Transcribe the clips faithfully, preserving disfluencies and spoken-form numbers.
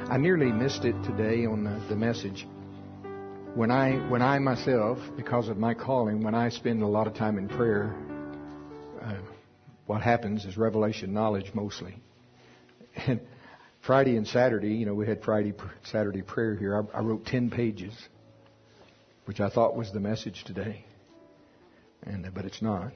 I nearly missed it today on the, the message. When I, when I myself, because of my calling, when I spend a lot of time in prayer, uh, what happens is revelation knowledge mostly. And Friday and Saturday, you know, we had Friday, Saturday prayer here. I, I wrote ten pages, which I thought was the message today, and but it's not.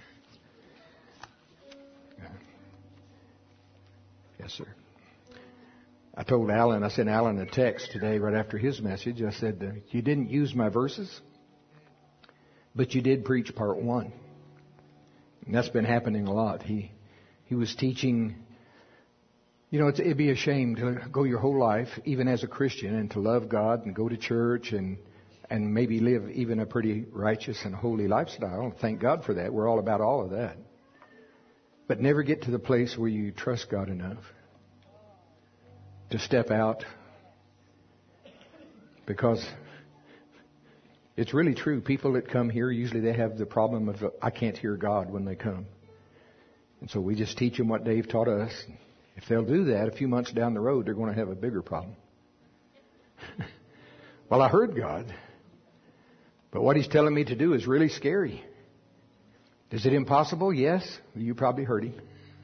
Yes, sir. I told Alan, I sent Alan a text today right after his message. I said, uh, you didn't use my verses, but you did preach part one. And that's been happening a lot. He he was teaching, you know, it's, it'd be a shame to go your whole life, even as a Christian, and to love God and go to church and and maybe live even a pretty righteous and holy lifestyle. Thank God for that. We're all about all of that. But never get to the place where you trust God enough to step out, because it's really true. People that come here, usually they have the problem of, I can't hear God when they come. And so we just teach them what Dave taught us. If they'll do that, a few months down the road, they're going to have a bigger problem. Well, I heard God, but what He's telling me to do is really scary. Is it impossible? Yes. You probably heard Him.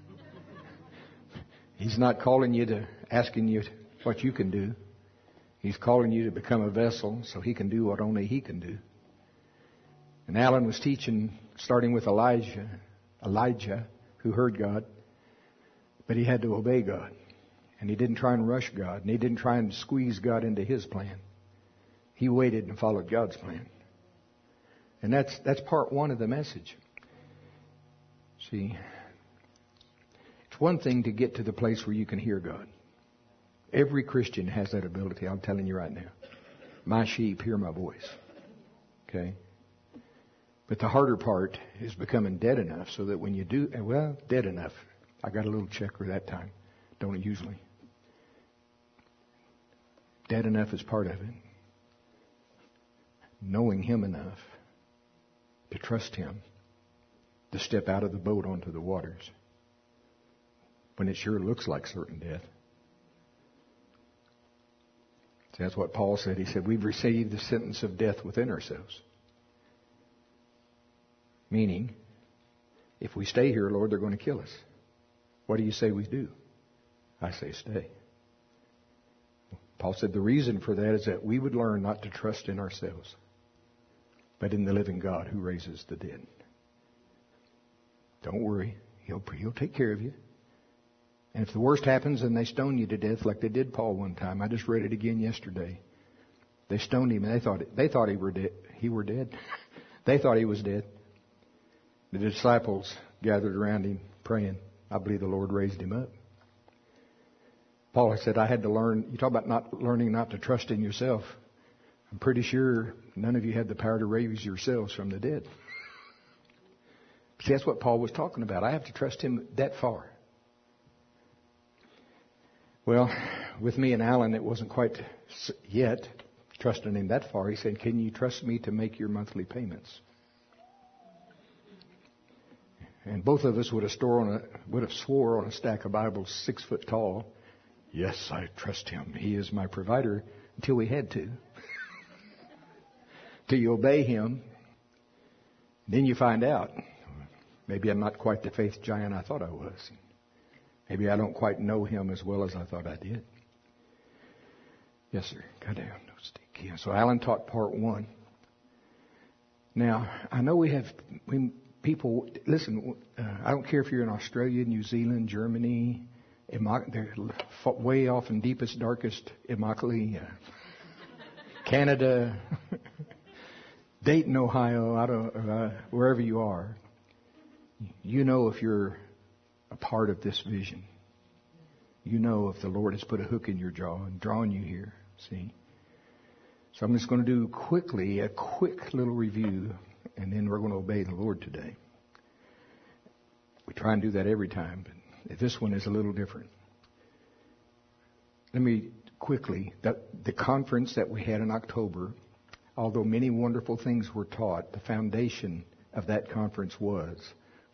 He's not calling you to, asking you what you can do. He's calling you to become a vessel so He can do what only He can do. And Alan was teaching, starting with Elijah, Elijah, who heard God, but he had to obey God. And he didn't try and rush God, and he didn't try and squeeze God into his plan. He waited and followed God's plan. And that's that's part one of the message. See, it's one thing to get to the place where you can hear God. Every Christian has that ability. I'm telling you right now. My sheep hear my voice. Okay? But the harder part is becoming dead enough so that when you do, well, dead enough. I got a little checker that time. Don't usually. Dead enough is part of it. Knowing Him enough to trust Him, to step out of the boat onto the waters when it sure looks like certain death. See, that's what Paul said. He said, we've received the sentence of death within ourselves. Meaning, if we stay here, Lord, they're going to kill us. What do you say we do? I say stay. Paul said the reason for that is that we would learn not to trust in ourselves, but in the living God who raises the dead. Don't worry. He'll, he'll take care of you. And if the worst happens and they stone you to death like they did Paul one time, I just read it again yesterday. They stoned him and they thought they thought he were dead. He were dead. They thought he was dead. The disciples gathered around him praying. I believe the Lord raised him up. Paul said, I had to learn. You talk about not learning not to trust in yourself. I'm pretty sure none of you had the power to raise yourselves from the dead. See, that's what Paul was talking about. I have to trust him that far. Well, with me and Alan, it wasn't quite yet trusting him that far. He said, can you trust me to make your monthly payments? And both of us would have, store on a, would have swore on a stack of Bibles six foot tall. Yes, I trust Him. He is my provider, until we had to. Till you obey Him. Then you find out, maybe I'm not quite the faith giant I thought I was. Maybe I don't quite know Him as well as I thought I did. Yes, sir. Go down. No stick. Yeah. So Alan taught part one. Now, I know we have... we. People, listen, uh, I don't care if you're in Australia, New Zealand, Germany, they're way off in deepest, darkest Immokalee, uh, Canada, Dayton, Ohio, I don't, uh, wherever you are. You know if you're a part of this vision. You know if the Lord has put a hook in your jaw and drawn you here, see. So I'm just going to do quickly a quick little review. And then we're going to obey the Lord today. We try and do that every time, but this one is a little different. Let me quickly, the, the conference that we had in October, although many wonderful things were taught, the foundation of that conference was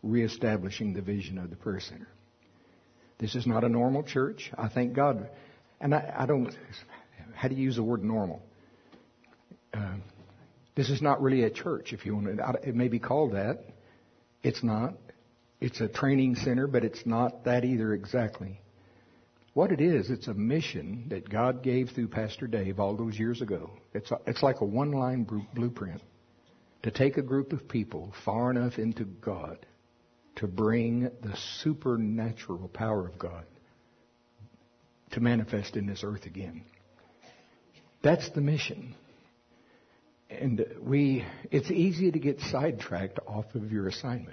reestablishing the vision of the prayer center. This is not a normal church. I thank God And I, I don't, how do you use the word normal? Uh, this is not really a church, if you want to. It may be called that. It's not. It's a training center, but it's not that either exactly. What it is, it's a mission that God gave through Pastor Dave all those years ago. It's a, it's like a one-line blueprint to take a group of people far enough into God to bring the supernatural power of God to manifest in this earth again. That's the mission. And we, it's easy to get sidetracked off of your assignment.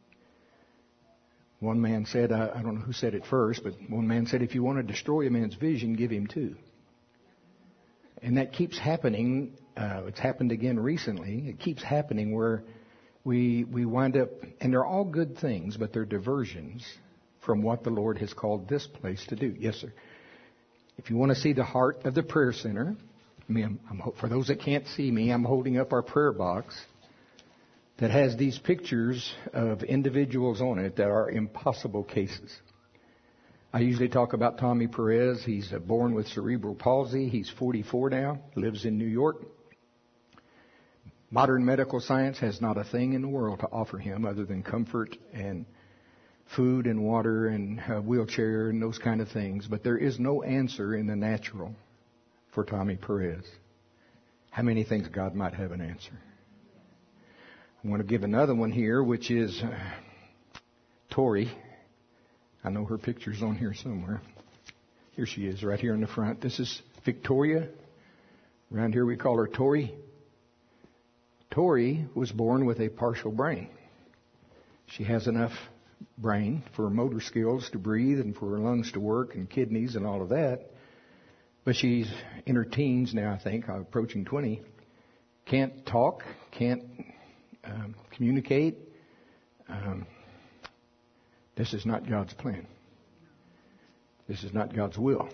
One man said, I, I don't know who said it first, but one man said, if you want to destroy a man's vision, give him two. And that keeps happening. Uh, it's happened again recently. It keeps happening where we we wind up, and they're all good things, but they're diversions from what the Lord has called this place to do. Yes, sir. If you want to see the heart of the prayer center, I mean, I'm, I'm, for those that can't see me, I'm holding up our prayer box that has these pictures of individuals on it that are impossible cases. I usually talk about Tommy Perez. He's uh, born with cerebral palsy. He's forty-four now, lives in New York. Modern medical science has not a thing in the world to offer him other than comfort and food and water and a wheelchair and those kind of things. But there is no answer in the natural for Tommy Perez. How many think God might have an answer? I want to give another one here, which is uh, Tori. I know her picture's on here somewhere. Here she is, right here in the front. This is Victoria. Around here we call her Tori. Tori was born with a partial brain. She has enough brain for motor skills to breathe and for her lungs to work and kidneys and all of that. But she's in her teens now, I think, approaching twenty. Can't talk, can't um, communicate. Um, this is not God's plan. This is not God's will.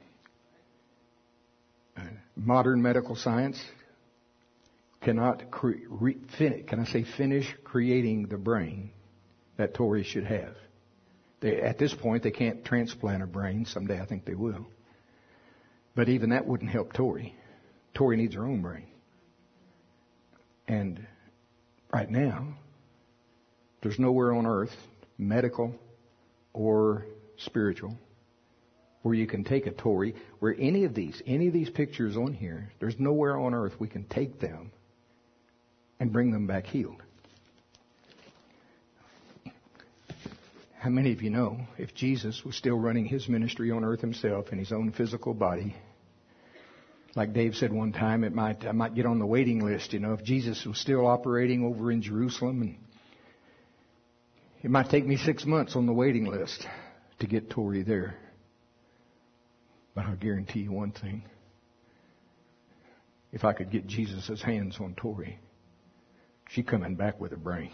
Uh, modern medical science cannot cre- re- fin- can I say finish creating the brain that Tori should have. They, at this point, they can't transplant a brain. Someday I think they will. But even that wouldn't help Tori. Tori needs her own brain. And right now, there's nowhere on earth, medical or spiritual, where you can take a Tori, where any of these, any of these pictures on here, there's nowhere on earth we can take them and bring them back healed. How many of you know if Jesus was still running his ministry on earth himself in his own physical body, like Dave said one time, it might I might get on the waiting list, you know, if Jesus was still operating over in Jerusalem, and it might take me six months on the waiting list to get Tori there. But I'll guarantee you one thing. If I could get Jesus' hands on Tori, she's coming back with a brain.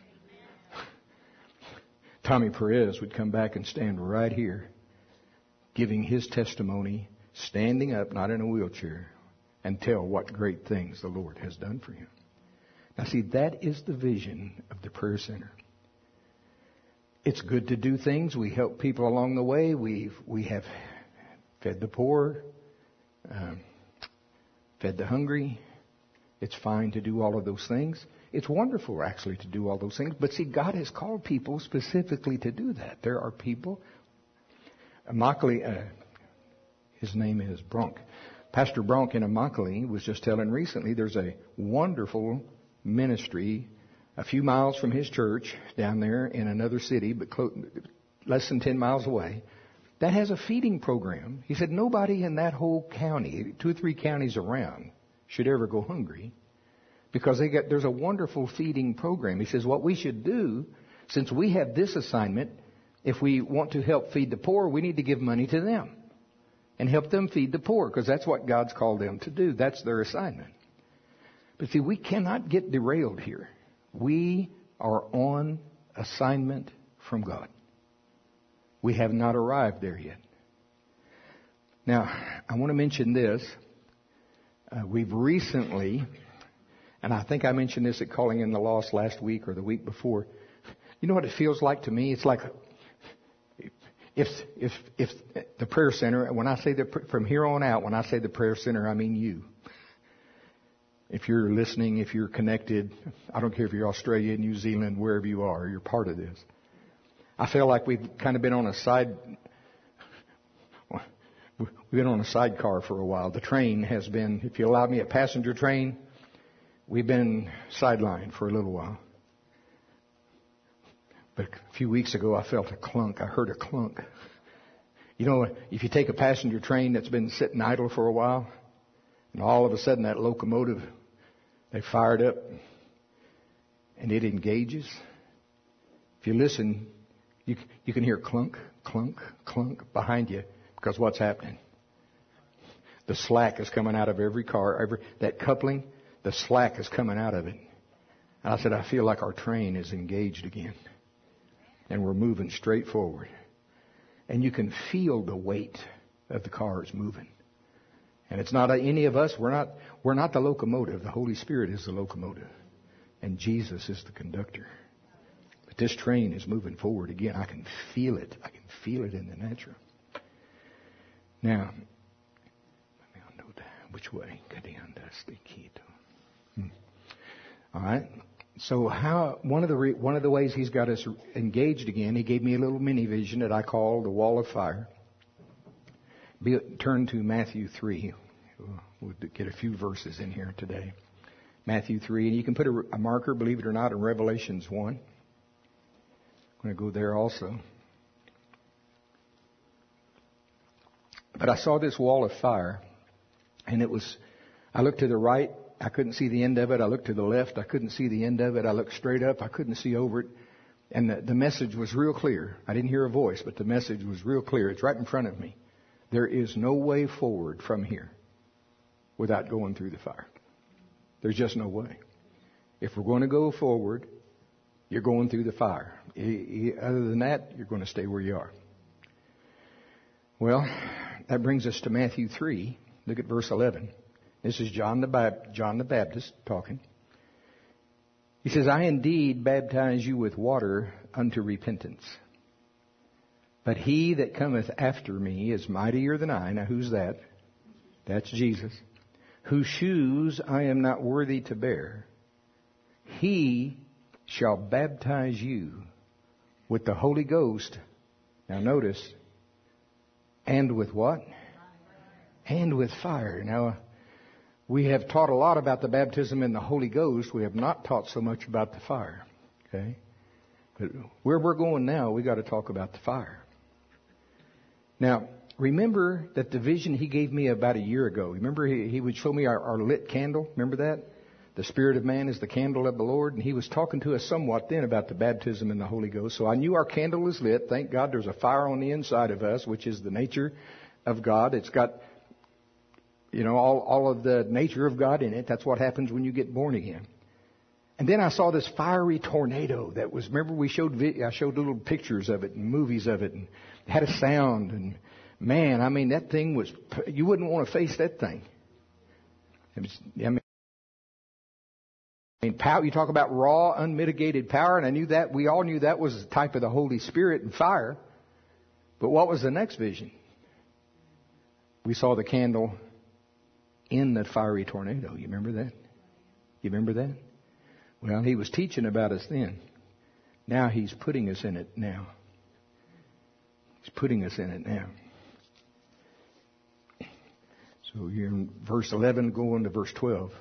Tommy Perez would come back and stand right here, giving his testimony, standing up, not in a wheelchair, and tell what great things the Lord has done for him. Now see, that is the vision of the prayer center. It's good to do things. We help people along the way. We've, we have fed the poor, um, fed the hungry. It's fine to do all of those things. It's wonderful, actually, to do all those things. But see, God has called people specifically to do that. There are people. Immokalee, uh, his name is Bronk. Pastor Bronk in Immokalee was just telling recently there's a wonderful ministry a few miles from his church down there in another city, but close, less than ten miles away, that has a feeding program. He said nobody in that whole county, two or three counties around, should ever go hungry. Because they get, there's a wonderful feeding program. He says what we should do, since we have this assignment, if we want to help feed the poor, we need to give money to them and help them feed the poor, because that's what God's called them to do. That's their assignment. But see, we cannot get derailed here. We are on assignment from God. We have not arrived there yet. Now, I want to mention this. Uh, we've recently... And I think I mentioned this at Calling in the Lost last week or the week before. You know what it feels like to me? It's like if if if the prayer center, when I say the from here on out, when I say the prayer center, I mean you. If you're listening, if you're connected, I don't care if you're Australia, New Zealand, wherever you are, you're part of this. I feel like we've kind of been on a side, we've been on a sidecar for a while. The train has been, if you allow me, a passenger train, we've been sidelined for a little while. But a few weeks ago, I felt a clunk. I heard a clunk. You know, if you take a passenger train that's been sitting idle for a while, and all of a sudden that locomotive, they fired up, and it engages. If you listen, you, you can hear clunk, clunk, clunk behind you, because what's happening? The slack is coming out of every car. Every that coupling, the slack is coming out of it. And I said, I feel like our train is engaged again. And we're moving straight forward. And you can feel the weight of the cars moving. And it's not any of us. We're not, we're not the locomotive. The Holy Spirit is the locomotive. And Jesus is the conductor. But this train is moving forward again. I can feel it. I can feel it in the natural. Now, let me know which way. Hmm. All right. So how one of the re, one of the ways he's got us engaged again, he gave me a little mini vision that I call the wall of fire. Be, turn to Matthew three. We'll get a few verses in here today. Matthew three, and you can put a, a marker, believe it or not, in Revelations one. I'm going to go there also. But I saw this wall of fire, and it was. I looked to the right. I couldn't see the end of it. I looked to the left. I couldn't see the end of it. I looked straight up. I couldn't see over it. And the, the message was real clear. I didn't hear a voice, but the message was real clear. It's right in front of me. There is no way forward from here without going through the fire. There's just no way. If we're going to go forward, you're going through the fire. Other than that, you're going to stay where you are. Well, that brings us to Matthew three. Look at verse eleven. This is John the, Bab- John the Baptist talking. He says, I indeed baptize you with water unto repentance. But he that cometh after me is mightier than I. Now who's that? That's Jesus. Whose shoes I am not worthy to bear. He shall baptize you with the Holy Ghost. Now notice, and with what? And with fire. Now, we have taught a lot about the baptism in the Holy Ghost. We have not taught so much about the fire. Okay? But where we're going now, we got to talk about the fire. Now, remember that the vision he gave me about a year ago. Remember he, he would show me our, our lit candle? Remember that? The Spirit of man is the candle of the Lord. And he was talking to us somewhat then about the baptism in the Holy Ghost. So I knew our candle is lit. Thank God there's a fire on the inside of us, which is the nature of God. It's got, you know, all, all of the nature of God in it. That's what happens when you get born again. And then I saw this fiery tornado that was, remember we showed, I showed little pictures of it and movies of it and it had a sound. And man, I mean, that thing was, you wouldn't want to face that thing. It was, I mean, I mean, power, you talk about raw, unmitigated power, and I knew that, we all knew that was the type of the Holy Spirit and fire. But what was the next vision? We saw the candle in that fiery tornado. You remember that? You remember that? Well, he was teaching about us then. Now he's putting us in it now. He's putting us in it now. So you're in verse eleven, go on to verse twelve.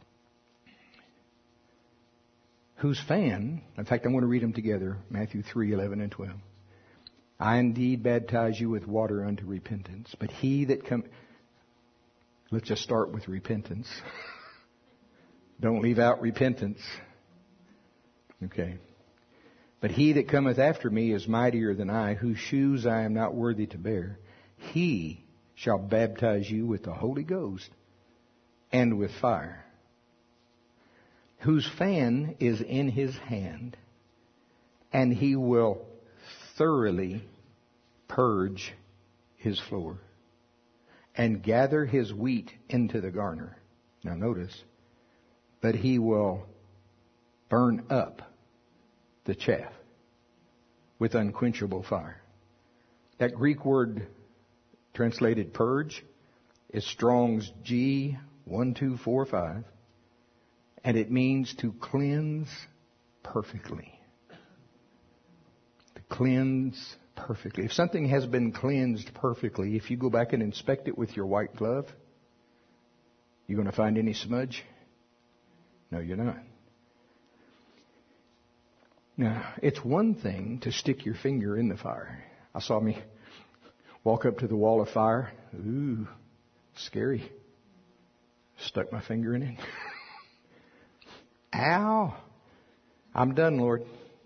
Whose fan, in fact, I want to read them together, Matthew three, eleven and twelve. I indeed baptize you with water unto repentance, but he that come... Let's just start with repentance. Don't leave out repentance. Okay. But he that cometh after me is mightier than I, whose shoes I am not worthy to bear. He shall baptize you with the Holy Ghost and with fire, whose fan is in his hand, and he will thoroughly purge his floor and gather his wheat into the garner. Now notice, but he will burn up the chaff with unquenchable fire. That Greek word translated purge is Strong's G one two four five, and it means to cleanse perfectly. To cleanse perfectly. If something has been cleansed perfectly, if you go back and inspect it with your white glove, you going to find any smudge? No, you're not. Now, it's one thing to stick your finger in the fire. I saw me walk up to the wall of fire. Ooh, scary. Stuck my finger in it. Ow! I'm done, Lord.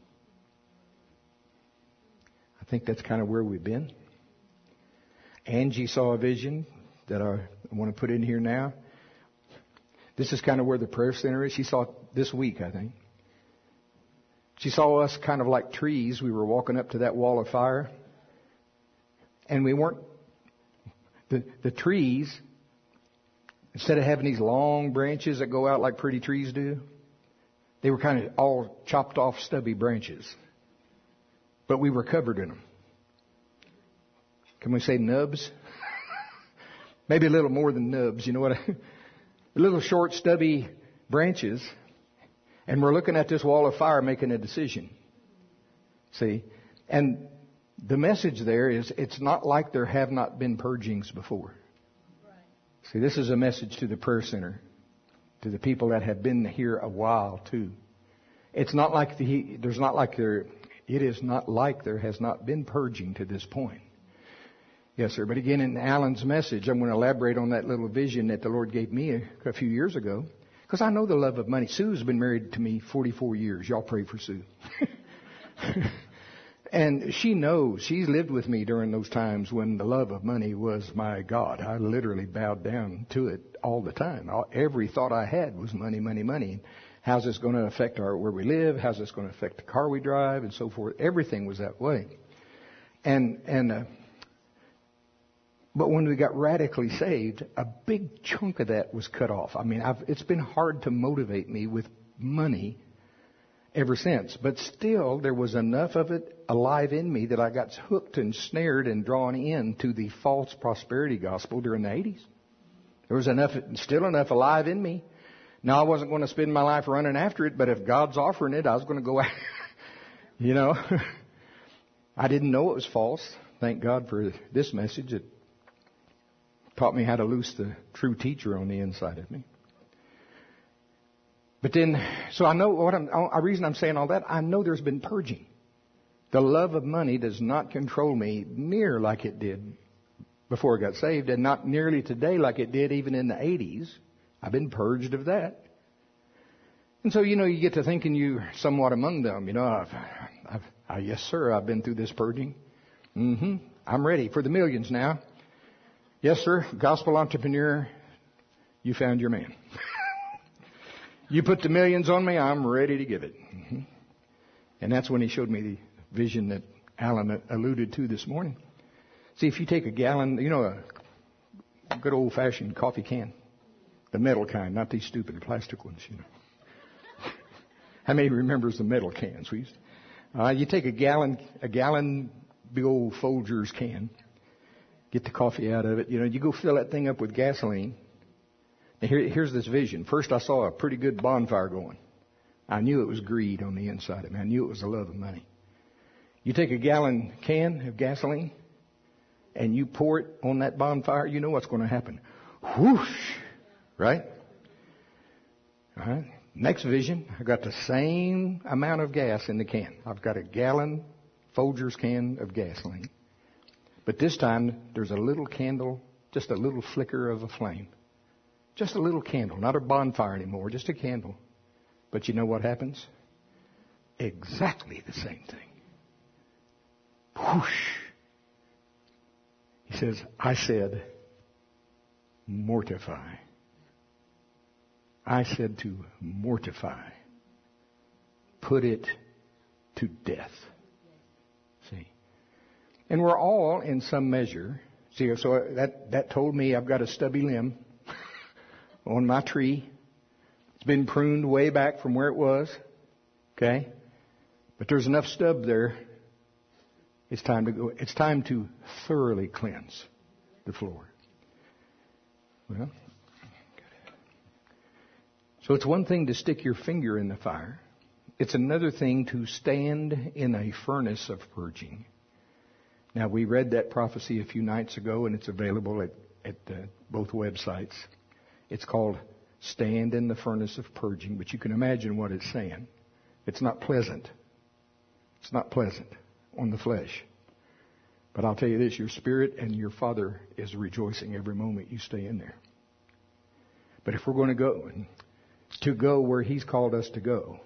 I think that's kind of where we've been. Angie saw a vision that I want to put in here now. This is kind of where the prayer center is. She saw it this week, I think. She saw us kind of like trees. We were walking up to that wall of fire. And we weren't, the, the trees, instead of having these long branches that go out like pretty trees do, they were kind of all chopped off stubby branches. But we were covered in them. Can we say nubs? Maybe a little more than nubs. You know what? I, little short stubby branches. And we're looking at this wall of fire making a decision. See? And the message there is it's not like there have not been purgings before. Right. See, this is a message to the prayer center, to the people that have been here a while too. It's not like the, there's not like there, it is not like there has not been purging to this point. Yes, sir. But again, in Alan's message, I'm going to elaborate on that little vision that the Lord gave me a, a few years ago. Because I know the love of money. Sue's been married to me forty-four years. Y'all pray for Sue. And she knows. She's lived with me during those times when the love of money was my God. I literally bowed down to it all the time. Every thought I had was money, money, money. How's this going to affect our where we live? How's this going to affect the car we drive and so forth? Everything was that way. And and uh, but when we got radically saved, a big chunk of that was cut off. I mean, I've, it's been hard to motivate me with money ever since. But still, there was enough of it alive in me that I got hooked and snared and drawn into the false prosperity gospel during the eighties. There was enough, still enough alive in me. Now, I wasn't going to spend my life running after it, but if God's offering it, I was going to go after it. You know, I didn't know it was false. Thank God for this message. It taught me how to loose the true teacher on the inside of me. But then, so I know what I'm, the reason I'm saying all that, I know there's been purging. The love of money does not control me near like it did before I got saved, and not nearly today like it did even in the eighties. I've been purged of that. And so, you know, you get to thinking you're somewhat among them. You know, I've, I've, I, yes, sir, I've been through this purging. Mm-hmm. I'm ready for the millions now. Yes, sir, gospel entrepreneur, you found your man. You put the millions on me, I'm ready to give it. Mm-hmm. And that's when he showed me the vision that Alan alluded to this morning. See, if you take a gallon, you know, a good old-fashioned coffee can, the metal kind, not these stupid plastic ones, you know. How many remembers the metal cans? We used, uh, you take a gallon, a gallon big old Folgers can, get the coffee out of it. You know, you go fill that thing up with gasoline. Now here, here's this vision. First, I saw a pretty good bonfire going. I knew it was greed on the inside of me. I knew it was the love of money. You take a gallon can of gasoline and you pour it on that bonfire, you know what's going to happen. Whoosh! Right? All right. Next vision, I got the same amount of gas in the can. I've got a gallon Folgers can of gasoline. But this time, there's a little candle, just a little flicker of a flame. Just a little candle, not a bonfire anymore, just a candle. But you know what happens? Exactly the same thing. Whoosh. He says, I said, mortify. I said to mortify. Put it to death. See? And we're all in some measure. See, so that, that told me I've got a stubby limb on my tree. It's been pruned way back from where it was. Okay? But there's enough stub there. It's time to go. It's time to thoroughly cleanse the floor. Well, so it's one thing to stick your finger in the fire. It's another thing to stand in a furnace of purging. Now, we read that prophecy a few nights ago, and it's available at, at uh, both websites. It's called Stand in the Furnace of Purging, but you can imagine what it's saying. It's not pleasant. It's not pleasant on the flesh. But I'll tell you this, your spirit and your Father is rejoicing every moment you stay in there. But if we're going to go, and to go where He's called us to go,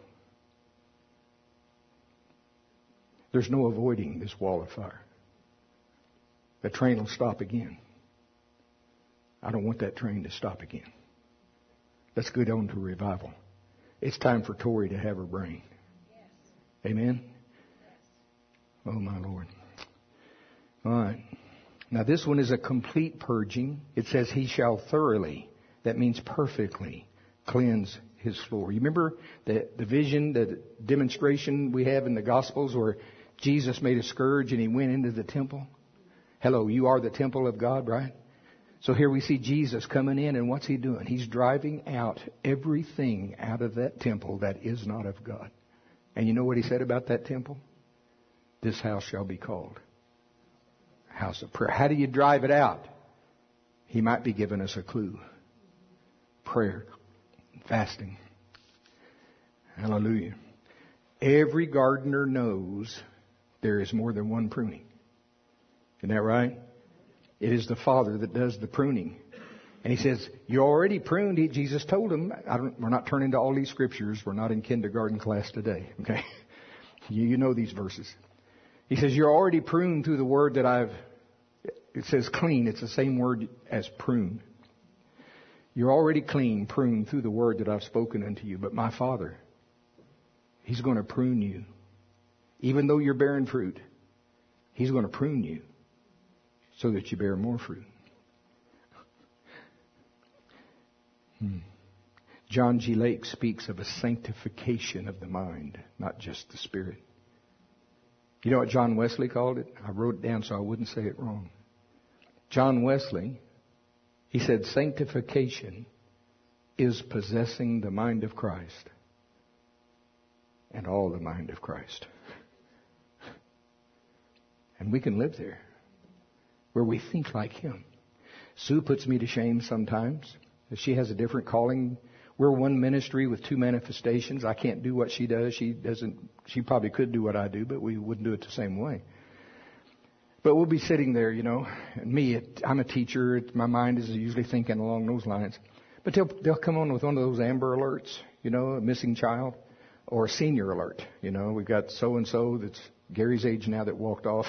there's no avoiding this wall of fire. The train will stop again. I don't want that train to stop again. Let's go down to revival. It's time for Tori to have her brain. Yes. Amen? Yes. Oh, my Lord. All right. Now, this one is a complete purging. It says, He shall thoroughly, that means perfectly, cleanse His floor. You remember the, the vision, the demonstration we have in the Gospels where Jesus made a scourge and He went into the temple? Hello, you are the temple of God, right? So here we see Jesus coming in, and what's He doing? He's driving out everything out of that temple that is not of God. And you know what He said about that temple? This house shall be called house of prayer. How do you drive it out? He might be giving us a clue. Prayer, fasting. Hallelujah. Every gardener knows there is more than one pruning. Isn't that right? It is the Father that does the pruning. And He says, you're already pruned. He, Jesus told him, I don't, we're not turning to all these scriptures. We're not in kindergarten class today. Okay? You, you know these verses. He says, you're already pruned through the word that I've, it says clean. It's the same word as prune. You're already clean, pruned through the word that I've spoken unto you. But my Father, He's going to prune you. Even though you're bearing fruit, He's going to prune you so that you bear more fruit. Hmm. John G. Lake speaks of a sanctification of the mind, not just the spirit. You know what John Wesley called it? I wrote it down so I wouldn't say it wrong. John Wesley, he said, sanctification is possessing the mind of Christ and all the mind of Christ. And we can live there where we think like Him. Sue puts me to shame sometimes. She has a different calling. We're one ministry with two manifestations. I can't do what she does. She doesn't. She probably could do what I do, but we wouldn't do it the same way. But we'll be sitting there, you know. And me, it, I'm a teacher. It, my mind is usually thinking along those lines. But they'll they'll come on with one of those Amber Alerts, you know, a missing child, or a senior alert. You know, we've got so and so that's Gary's age now that walked off.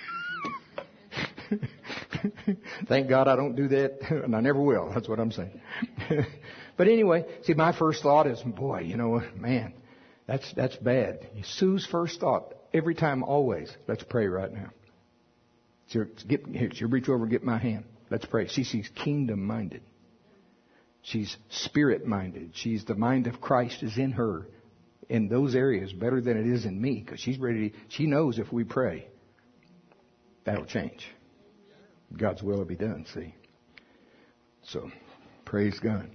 Thank God I don't do that, and I never will. That's what I'm saying. But anyway, see, my first thought is, boy, you know, man, that's that's bad. Sue's first thought every time, always, let's pray right now. So get here, you reach over and get my hand. Let's pray. See, she's kingdom-minded. She's spirit-minded. She's the mind of Christ is in her in those areas better than it is in me, because she's ready. To, she knows if we pray, that'll change. God's will will be done, see. So, praise God.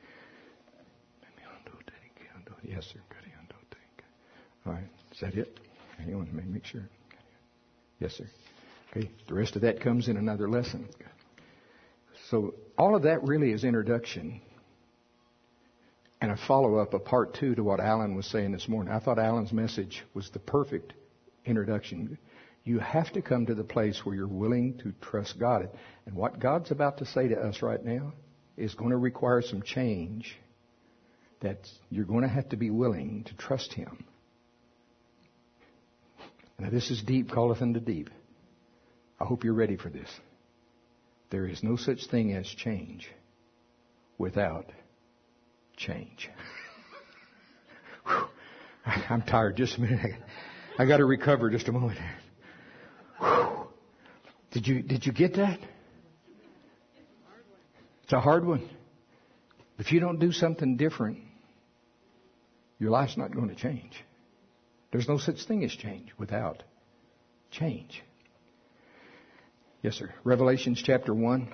Yes, sir. All right. Is that it? Hang on. Let me make sure. Yes, sir. Okay. The rest of that comes in another lesson. So, all of that really is introduction and a follow-up, a part two to what Alan was saying this morning. I thought Alan's message was the perfect introduction. You have to come to the place where you're willing to trust God. And what God's about to say to us right now is going to require some change, that you're going to have to be willing to trust Him. Now, this is deep, calleth unto deep. I hope you're ready for this. There is no such thing as change without change. I'm tired. Just a minute. I got to recover just a moment. Whew. Did you did you get that? It's a hard one. If you don't do something different, your life's not going to change. There's no such thing as change without change. Yes, sir. Revelations chapter one.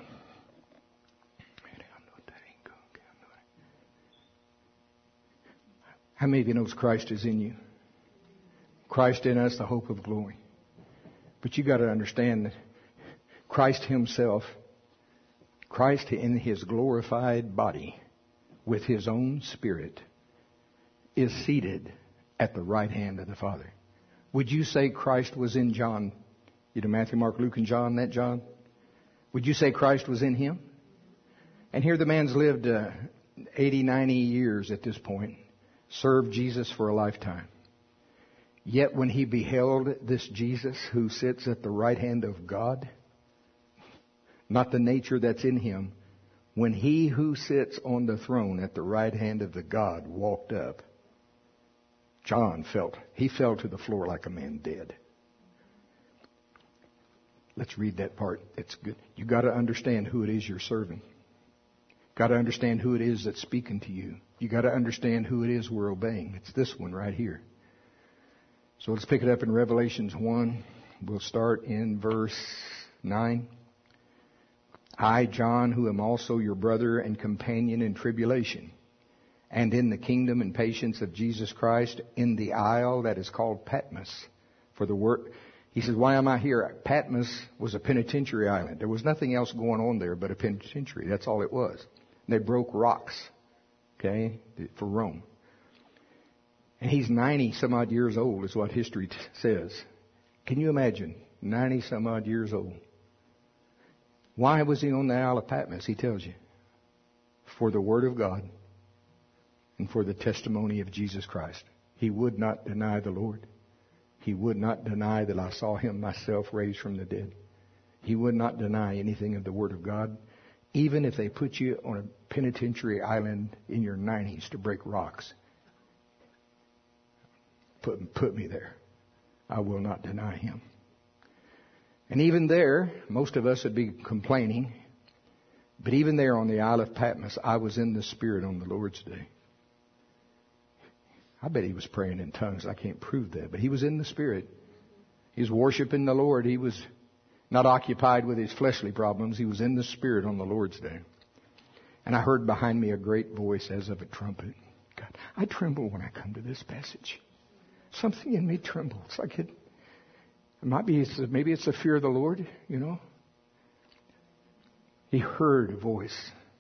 How many of you knows Christ is in you? Christ in us, the hope of glory. But you got to understand that Christ himself, Christ in his glorified body with his own spirit is seated at the right hand of the Father. Would you say Christ was in John? You know, Matthew, Mark, Luke, and John, that John? Would you say Christ was in him? And here the man's lived uh, eighty, ninety years at this point, served Jesus for a lifetime. Yet when he beheld this Jesus who sits at the right hand of God, not the nature that's in him, when he who sits on the throne at the right hand of the God walked up, John felt, he fell to the floor like a man dead. Let's read that part. It's good. You got to understand who it is you're serving. Got to understand who it is that's speaking to you. You got to understand who it is we're obeying. It's this one right here. So let's pick it up in Revelations one. We'll start in verse nine. I, John, who am also your brother and companion in tribulation, and in the kingdom and patience of Jesus Christ, in the isle that is called Patmos, for the work. He says, why am I here? Patmos was a penitentiary island. There was nothing else going on there but a penitentiary. That's all it was. And they broke rocks, okay, for Rome. And he's ninety some odd years old is what history t- says. Can you imagine? ninety some odd years old. Why was he on the Isle of Patmos? He tells you. For the Word of God and for the testimony of Jesus Christ. He would not deny the Lord. He would not deny that I saw him myself raised from the dead. He would not deny anything of the Word of God, even if they put you on a penitentiary island in your nineties to break rocks. Put, put me there. I will not deny him. And even there, most of us would be complaining, but even there on the Isle of Patmos, I was in the Spirit on the Lord's day. I bet he was praying in tongues. I can't prove that, but he was in the Spirit. He was worshiping the Lord. He was not occupied with his fleshly problems. He was in the Spirit on the Lord's day. And I heard behind me a great voice as of a trumpet. God, I tremble when I come to this passage. Something in me trembles. Like it, it might be, it's, maybe it's the fear of the Lord, you know. He heard a voice.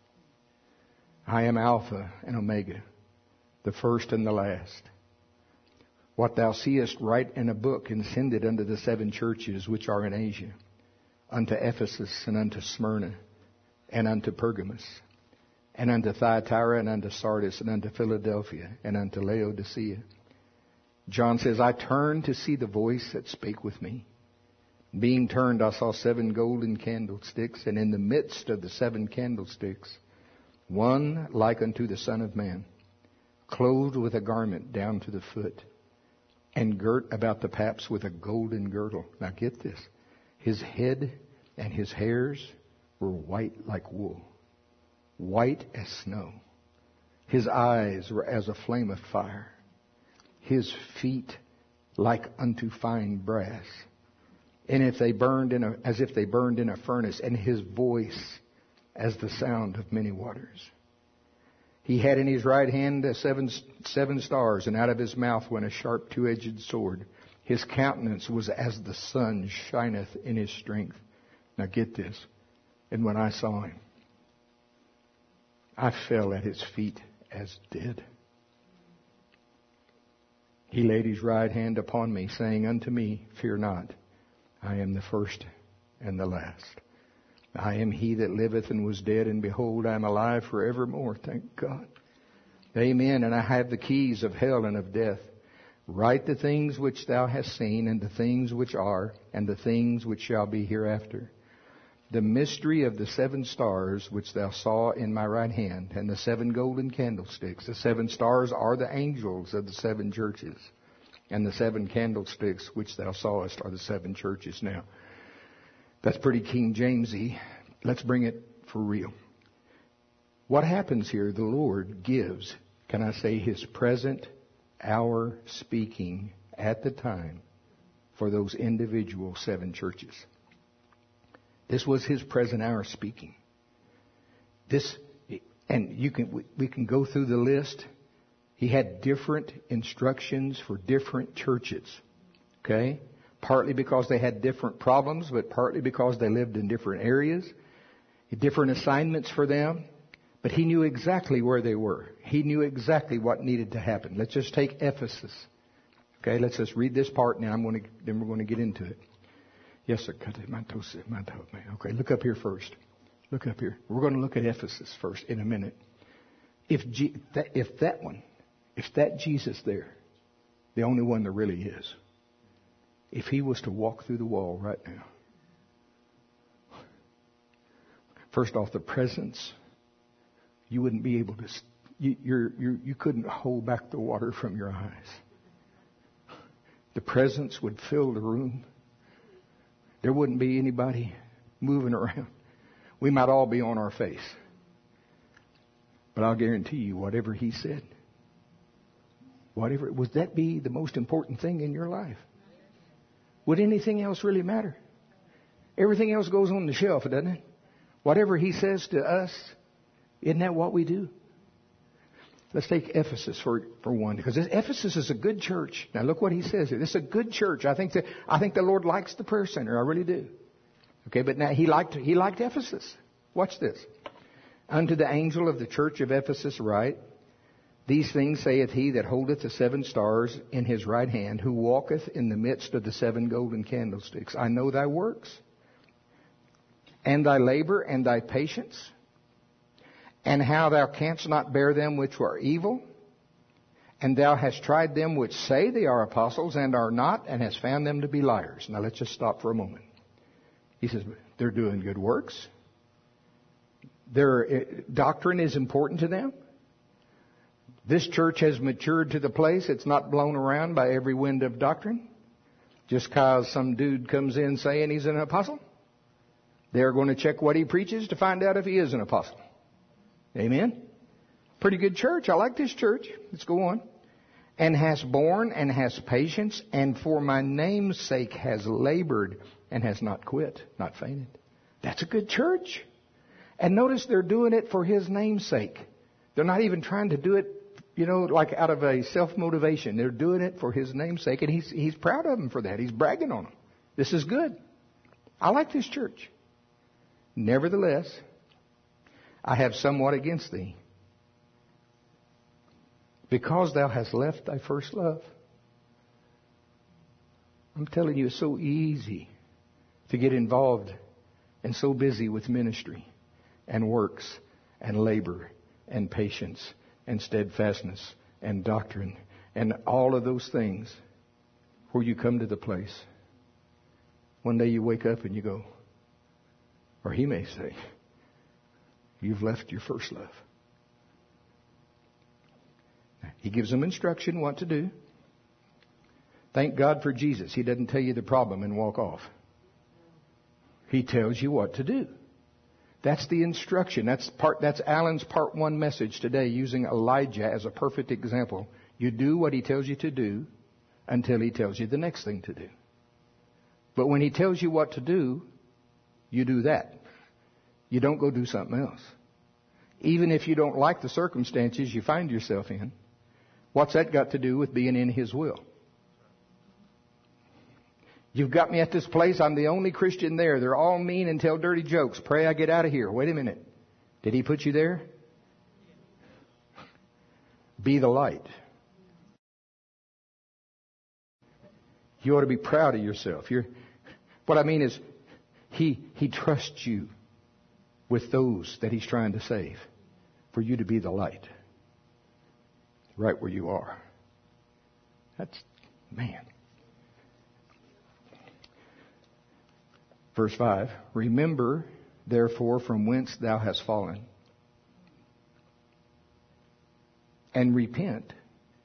I am Alpha and Omega, the first and the last. What thou seest, write in a book and send it unto the seven churches which are in Asia, unto Ephesus and unto Smyrna and unto Pergamos, and unto Thyatira and unto Sardis and unto Philadelphia and unto Laodicea. John says, I turned to see the voice that spake with me. Being turned, I saw seven golden candlesticks, and in the midst of the seven candlesticks, one like unto the Son of Man, clothed with a garment down to the foot, and girt about the paps with a golden girdle. Now get this. His head and his hairs were white like wool, white as snow. His eyes were as a flame of fire. His feet like unto fine brass, and if they burned in a, as if they burned in a furnace, and his voice as the sound of many waters. He had in his right hand seven seven stars, and out of his mouth went a sharp two-edged sword. His countenance was as the sun shineth in his strength. Now get this. And when I saw him, I fell at his feet as dead. He laid his right hand upon me, saying unto me, fear not, I am the first and the last. I am he that liveth and was dead, and behold, I am alive forevermore. Thank God. Amen. And I have the keys of hell and of death. Write the things which thou hast seen, and the things which are, and the things which shall be hereafter. The mystery of the seven stars which thou saw in my right hand, and the seven golden candlesticks. The seven stars are the angels of the seven churches, and the seven candlesticks which thou sawest are the seven churches. Now, that's pretty King Jamesy. Let's bring it for real. What happens here? The Lord gives, can I say, His present hour speaking at the time for those individual seven churches. This was his present hour speaking. This, and you can, we, we can go through the list. He had different instructions for different churches. Okay? Partly because they had different problems, but partly because they lived in different areas. Different assignments for them. But he knew exactly where they were. He knew exactly what needed to happen. Let's just take Ephesus. Okay, let's just read this part and I'm going to, then we're going to get into it. Yes, sir. Okay, look up here first. Look up here. We're going to look at Ephesus first in a minute. If, G, that, if that one, if that Jesus there, the only one there really is, if he was to walk through the wall right now, first off, the presence, you wouldn't be able to, you, you're, you're, you couldn't hold back the water from your eyes. The presence would fill the room. There wouldn't be anybody moving around. We might all be on our face. But I'll guarantee you, whatever he said, whatever, would that be the most important thing in your life? Would anything else really matter? Everything else goes on the shelf, doesn't it? Whatever he says to us, isn't that what we do? Let's take Ephesus for, for one, because Ephesus is a good church. Now look what he says here. This is a good church. I think that, I think the Lord likes the prayer center. I really do. Okay, but now he liked, he liked Ephesus. Watch this. Unto the angel of the church of Ephesus write, these things saith he that holdeth the seven stars in his right hand, who walketh in the midst of the seven golden candlesticks. I know thy works, and thy labor, and thy patience, and how thou canst not bear them which are evil, and thou hast tried them which say they are apostles and are not, and hast found them to be liars. Now let's just stop for a moment. He says, they're doing good works. Their uh, doctrine is important to them. This church has matured to the place it's not blown around by every wind of doctrine. Just because some dude comes in saying he's an apostle. They're going to check what he preaches to find out if he is an apostle. Amen? Pretty good church. I like this church. Let's go on. And has borne and has patience, and for my name's sake has labored and has not quit, not fainted. That's a good church. And notice they're doing it for his name's sake. They're not even trying to do it, you know, like out of a self-motivation. They're doing it for his name's sake, and he's, he's proud of them for that. He's bragging on them. This is good. I like this church. Nevertheless, I have somewhat against thee, because thou hast left thy first love. I'm telling you, it's so easy to get involved and so busy with ministry and works and labor and patience and steadfastness and doctrine and all of those things, where you come to the place one day you wake up and you go, or he may say, you've left your first love. He gives them instruction what to do. Thank God for Jesus. He doesn't tell you the problem and walk off. He tells you what to do. That's the instruction. That's part, that's Alan's part one message today, using Elijah as a perfect example. You do what he tells you to do until he tells you the next thing to do. But when he tells you what to do, you do that. You don't go do something else. Even if you don't like the circumstances you find yourself in, what's that got to do with being in his will? You've got me at this place. I'm the only Christian there. They're all mean and tell dirty jokes. Pray I get out of here. Wait a minute. Did he put you there? Be the light. You ought to be proud of yourself. You're, what I mean is, he, he trusts you with those that he's trying to save, for you to be the light right where you are. That's, man. Verse five, remember therefore from whence thou hast fallen, and repent,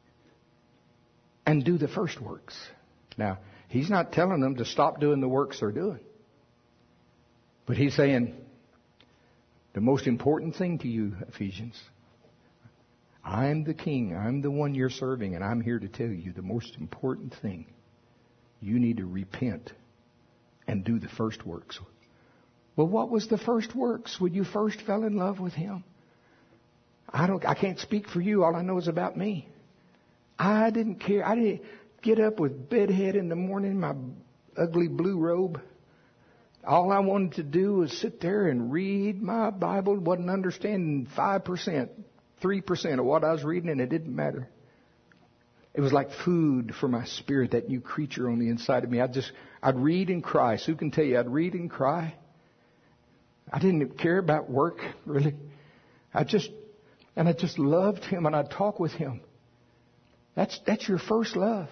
and do the first works. Now, he's not telling them to stop doing the works they're doing. But he's saying, the most important thing to you, Ephesians, I'm the king. I'm the one you're serving, and I'm here to tell you the most important thing. You need to repent and do the first works. Well, what was the first works when you first fell in love with Him? I don't, I can't speak for you. All I know is about me. I didn't care. I didn't get up with bedhead in the morning, my ugly blue robe. All I wanted to do was sit there and read my Bible. Wasn't understanding five percent, three percent of what I was reading, and it didn't matter. It was like food for my spirit, that new creature on the inside of me. I'd just, I'd read and cry. So who can tell you, I'd read and cry. I didn't care about work, really. I just, and I just loved Him, and I'd talk with Him. That's, that's your first love.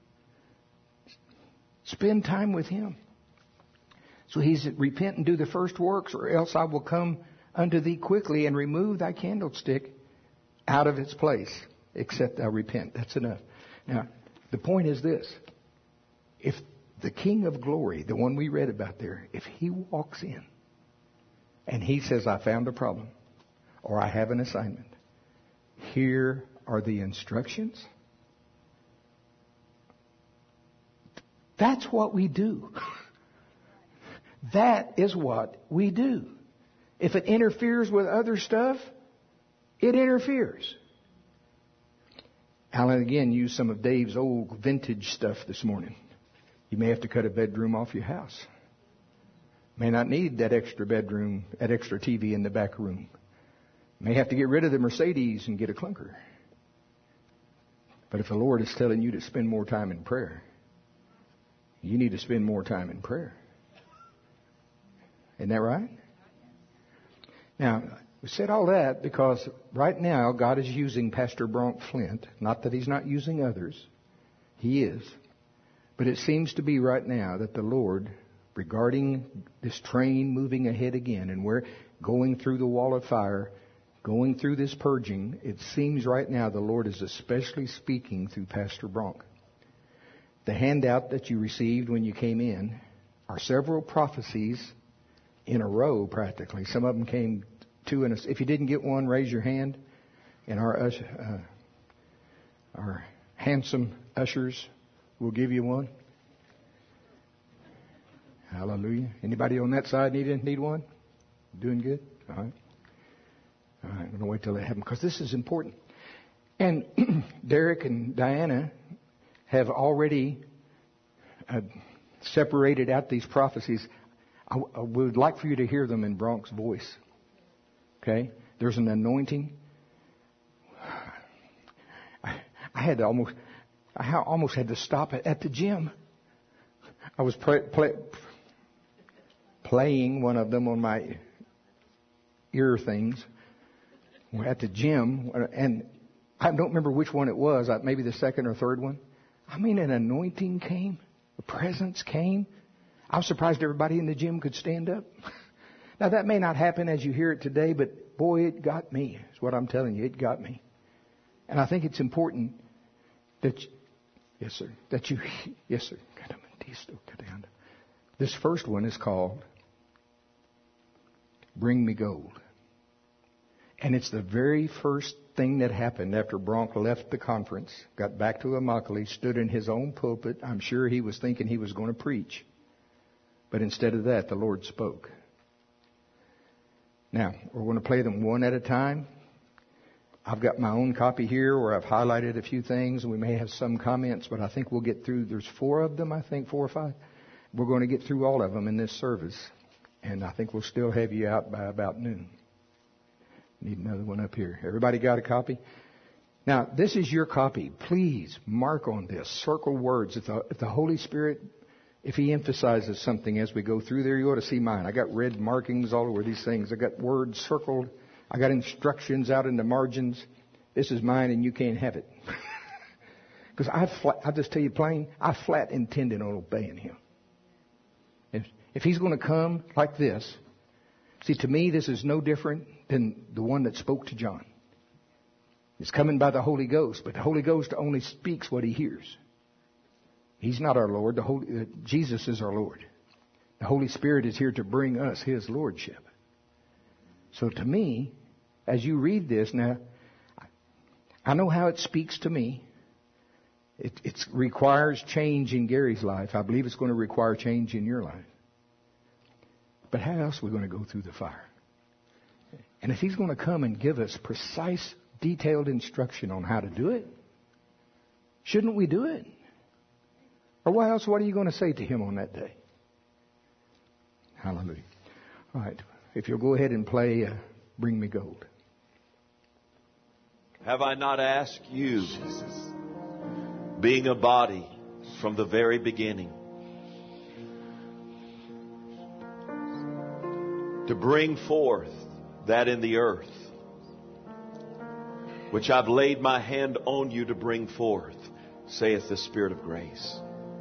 Spend time with Him. So He said, repent and do the first works, or else I will come unto thee quickly and remove thy candlestick out of its place, except thou repent. That's enough. Now, the point is this. If the King of Glory, the one we read about there, if He walks in and He says, I found a problem, or I have an assignment, here are the instructions. That's what we do. That is what we do. If it interferes with other stuff, it interferes. Alan again used some of Dave's old vintage stuff this morning. You may have to cut a bedroom off your house. May not need that extra bedroom, that extra T V in the back room. May have to get rid of the Mercedes and get a clunker. But if the Lord is telling you to spend more time in prayer, you need to spend more time in prayer. Isn't that right? Now, we said all that because right now God is using Pastor Bronk Flint. Not that He's not using others. He is. But it seems to be right now that the Lord, regarding this train moving ahead again, and we're going through the wall of fire, going through this purging, it seems right now the Lord is especially speaking through Pastor Bronk. The handout that you received when you came in are several prophecies in a row, practically. Some of them came two in a... If you didn't get one, raise your hand. And our ush, uh, our handsome ushers will give you one. Hallelujah. Anybody on that side need need one? Doing good? All right. All right. I'm going to wait till they have them, because this is important. And Derek and Diana have already uh, separated out these prophecies. I, I would like for you to hear them in Bronk's voice. Okay? There's an anointing. I, I had to almost, I almost had to stop at, at the gym. I was play, play, playing one of them on my ear things at the gym, and I don't remember which one it was. Maybe the second or third one. I mean, an anointing came. A presence came. I was surprised everybody in the gym could stand up. Now, that may not happen as you hear it today, but boy, it got me. Is what I'm telling you. It got me. And I think it's important that, you, yes, sir, that you, yes, sir. This first one is called Bring Me Gold. And it's the very first thing that happened after Bronk left the conference, got back to Immokalee, stood in his own pulpit. I'm sure he was thinking he was going to preach. But instead of that, the Lord spoke. Now, we're going to play them one at a time. I've got my own copy here where I've highlighted a few things, and we may have some comments, but I think we'll get through. There's four of them, I think, four or five. We're going to get through all of them in this service, and I think we'll still have you out by about noon. Need another one up here. Everybody got a copy? Now, this is your copy. Please mark on this. Circle words. If the, if the Holy Spirit, if He emphasizes something as we go through there, you ought to see mine. I got red markings all over these things. I got words circled. I got instructions out in the margins. This is mine, and you can't have it. Because I, I just tell you plain, I flat intended on obeying Him. If, if He's going to come like this, see, to me, this is no different than the one that spoke to John. It's coming by the Holy Ghost, but the Holy Ghost only speaks what He hears. He's not our Lord. The Holy, uh, Jesus is our Lord. The Holy Spirit is here to bring us His Lordship. So to me, as you read this, now, I know how it speaks to me. It, it requires change in Gary's life. I believe it's going to require change in your life. But how else are we going to go through the fire? And if He's going to come and give us precise, detailed instruction on how to do it, shouldn't we do it? Or what else, what are you going to say to Him on that day? Hallelujah. All right. If you'll go ahead and play uh, Bring Me Gold. Have I not asked you, being a body from the very beginning, to bring forth that in the earth, which I've laid my hand on you to bring forth, saith the Spirit of grace.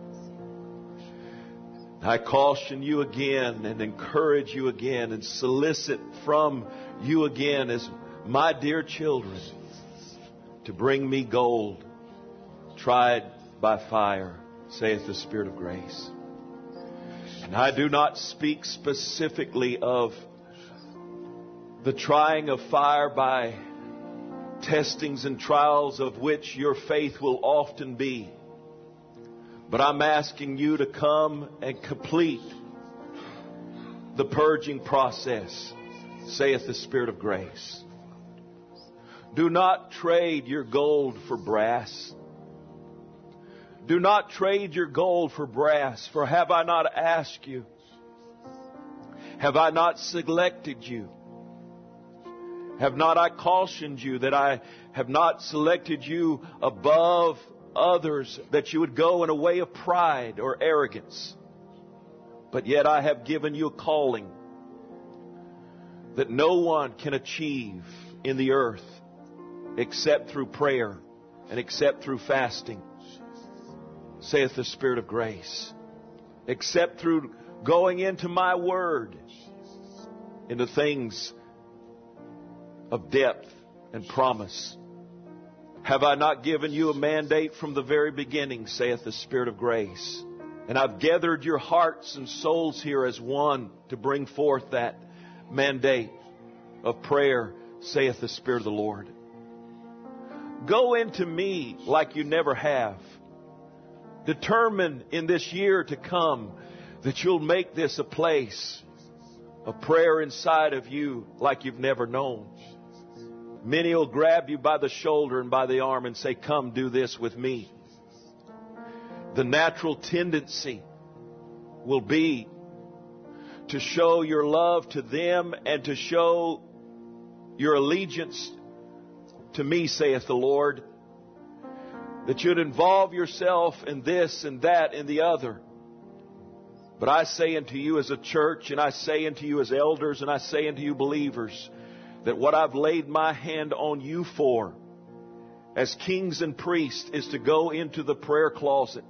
I caution you again and encourage you again and solicit from you again as my dear children to bring me gold tried by fire, saith the Spirit of grace. And I do not speak specifically of the trying of fire by testings and trials of which your faith will often be. But I'm asking you to come and complete the purging process, saith the Spirit of grace. Do not trade your gold for brass. Do not trade your gold for brass. For have I not asked you? Have I not selected you? Have not I cautioned you that I have not selected you above others, that you would go in a way of pride or arrogance? But yet I have given you a calling that no one can achieve in the earth except through prayer and except through fasting, saith the Spirit of grace. Except through going into my word, into things of depth and promise. Have I not given you a mandate from the very beginning, saith the Spirit of grace? And I've gathered your hearts and souls here as one to bring forth that mandate of prayer, saith the Spirit of the Lord. Go into me like you never have. Determine in this year to come that you'll make this a place of prayer inside of you like you've never known. Many will grab you by the shoulder and by the arm and say, come do this with me. The natural tendency will be to show your love to them and to show your allegiance to me, saith the Lord. That you'd involve yourself in this and that and the other. But I say unto you as a church, and I say unto you as elders, and I say unto you believers, that what I've laid my hand on you for, as kings and priests, is to go into the prayer closet.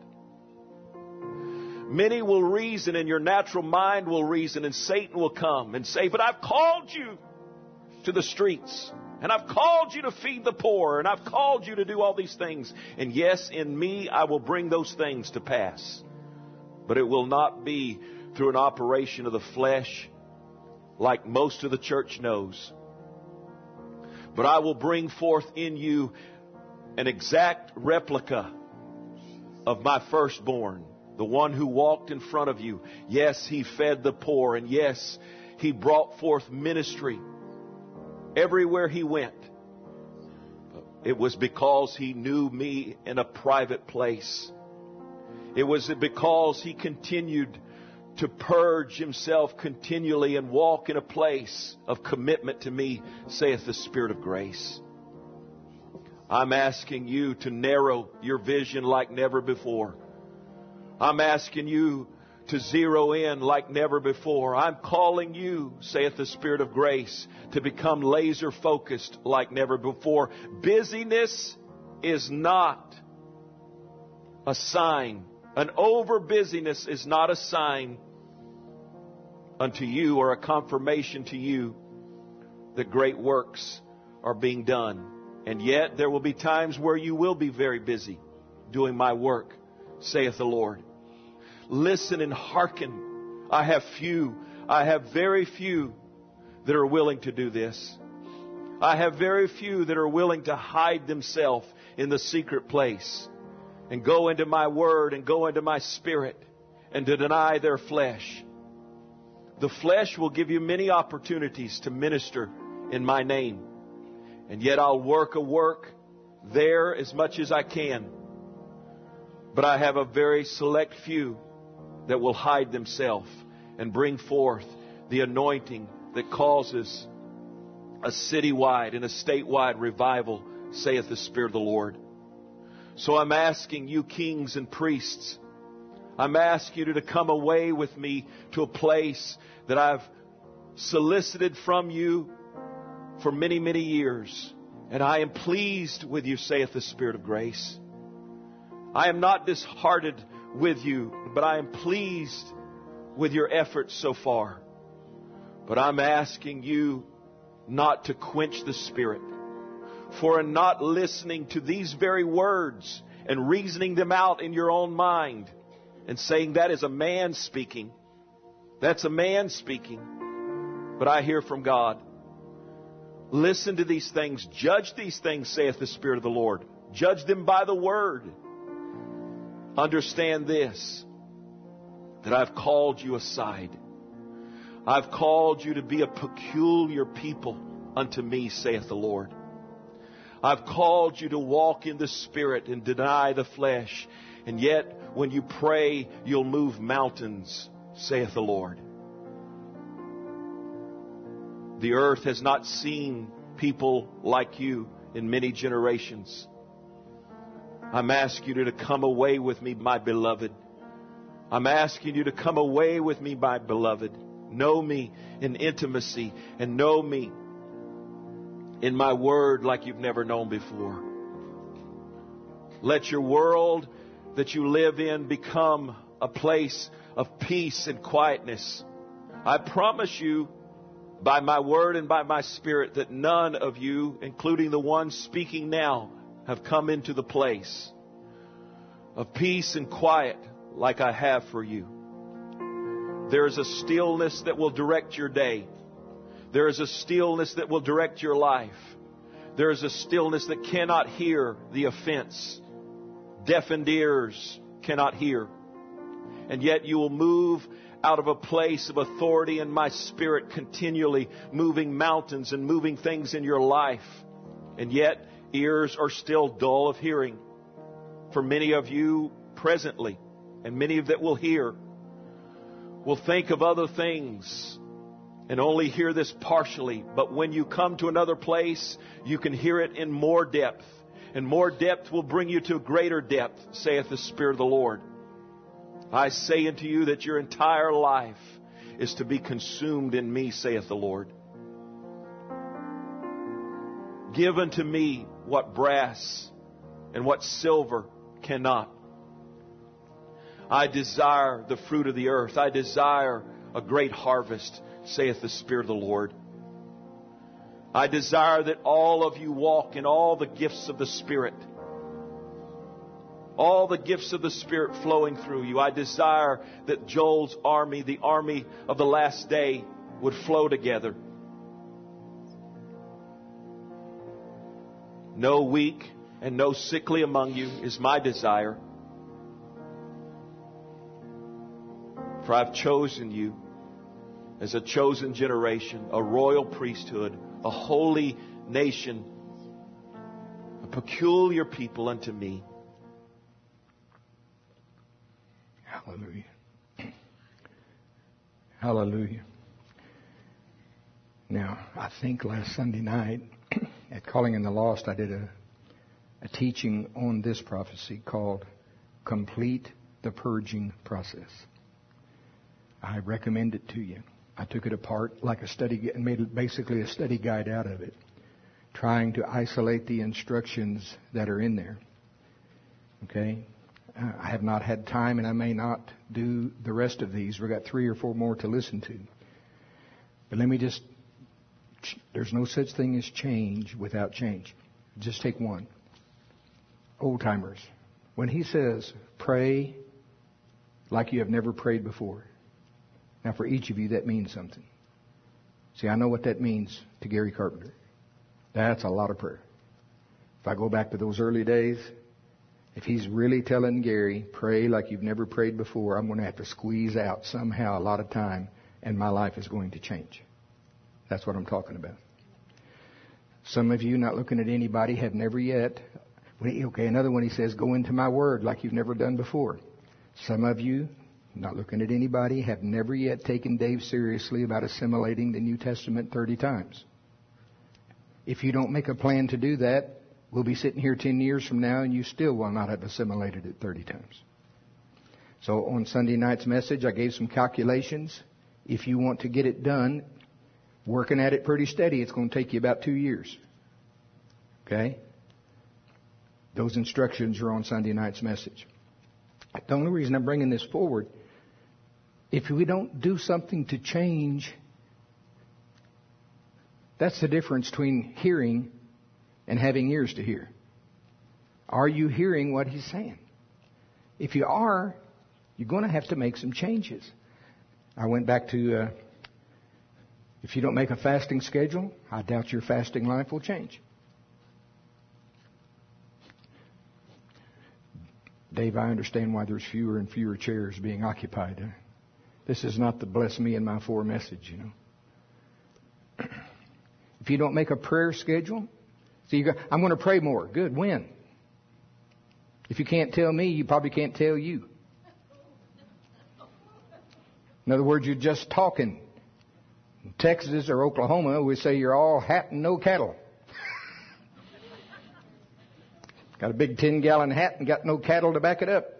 Many will reason, and your natural mind will reason, and Satan will come and say, but I've called you to the streets, and I've called you to feed the poor, and I've called you to do all these things. And yes, in me I will bring those things to pass. But it will not be through an operation of the flesh like most of the church knows. But I will bring forth in you an exact replica of my firstborn, the one who walked in front of you. Yes, he fed the poor, and yes, he brought forth ministry everywhere he went. It was because he knew me in a private place. It was because he continued to purge himself continually and walk in a place of commitment to me, saith the Spirit of grace. I'm asking you to narrow your vision like never before. I'm asking you to zero in like never before. I'm calling you, saith the Spirit of grace, to become laser focused like never before. Busyness is not a sign. An over busyness is not a sign unto you or a confirmation to you that great works are being done. And yet there will be times where you will be very busy doing my work, saith the Lord. Listen and hearken. I have few, I have very few that are willing to do this. I have very few that are willing to hide themselves in the secret place and go into my word and go into my spirit and to deny their flesh. The flesh will give you many opportunities to minister in my name. And yet I'll work a work there as much as I can. But I have a very select few that will hide themselves and bring forth the anointing that causes a citywide and a statewide revival, saith the Spirit of the Lord. So I'm asking you, kings and priests, I'm asking you to come away with me to a place that I've solicited from you for many, many years. And I am pleased with you, saith the Spirit of grace. I am not disheartened with you, but I am pleased with your efforts so far. But I'm asking you not to quench the Spirit. For in not listening to these very words and reasoning them out in your own mind and saying that is a man speaking, that's a man speaking, but I hear from God. Listen to these things. Judge these things, saith the Spirit of the Lord. Judge them by the Word. Understand this, that I've called you aside. I've called you to be a peculiar people unto me, saith the Lord. I've called you to walk in the Spirit and deny the flesh. And yet, when you pray, you'll move mountains, saith the Lord. The earth has not seen people like you in many generations. I'm asking you to come away with me, my beloved. I'm asking you to come away with me, my beloved. Know me in intimacy and know me in my word like you've never known before. Let your world that you live in become a place of peace and quietness. I promise you by my word and by my Spirit that none of you, including the ones speaking now, have come into the place of peace and quiet like I have for you. There is a stillness that will direct your day. There is a stillness that will direct your life. There is a stillness that cannot hear the offense. Deafened ears cannot hear. And yet you will move out of a place of authority in my Spirit, continually moving mountains and moving things in your life. And yet ears are still dull of hearing. For many of you presently, and many that will hear, will think of other things and only hear this partially. But when you come to another place, you can hear it in more depth. And more depth will bring you to greater depth, saith the Spirit of the Lord. I say unto you that your entire life is to be consumed in me, saith the Lord. Give unto me what brass and what silver cannot. I desire the fruit of the earth. I desire a great harvest, saith the Spirit of the Lord. I desire that all of you walk in all the gifts of the Spirit. All the gifts of the Spirit flowing through you. I desire that Joel's army, the army of the last day, would flow together. No weak and no sickly among you is my desire. For I've chosen you as a chosen generation, a royal priesthood, a holy nation, a peculiar people unto me. Hallelujah. Hallelujah. Now, I think last Sunday night at Calling in the Lost, I did a, a teaching on this prophecy called Complete the Purging Process. I recommend it to you. I took it apart like a study and made basically a study guide out of it, trying to isolate the instructions that are in there. Okay? Uh, I have not had time, and I may not do the rest of these. We've got three or four more to listen to. But let me just, there's no such thing as change without change. Just take one. Old timers. When he says, pray like you have never prayed before. Now, for each of you, that means something. See, I know what that means to Gary Carpenter. That's a lot of prayer. If I go back to those early days, if he's really telling Gary, pray like you've never prayed before, I'm going to have to squeeze out somehow a lot of time and my life is going to change. That's what I'm talking about. Some of you, not looking at anybody, have never yet. Okay, another one, he says, go into my word like you've never done before. Some of you, not looking at anybody, have never yet taken Dave seriously about assimilating the New Testament thirty times. If you don't make a plan to do that, we'll be sitting here ten years from now and you still will not have assimilated it thirty times. So on Sunday night's message, I gave some calculations. If you want to get it done, working at it pretty steady, it's going to take you about two years. Okay? Those instructions are on Sunday night's message. The only reason I'm bringing this forward, if we don't do something to change, that's the difference between hearing and having ears to hear. Are you hearing what he's saying? If you are, you're going to have to make some changes. I went back to, uh, if you don't make a fasting schedule, I doubt your fasting life will change. Dave, I understand why there's fewer and fewer chairs being occupied. This is not the bless me and my four message, you know. If you don't make a prayer schedule, so you go, I'm going to pray more. Good. When? If you can't tell me, you probably can't tell you. In other words, you're just talking. In Texas or Oklahoma, we say you're all hat and no cattle. Got a big ten-gallon hat and got no cattle to back it up.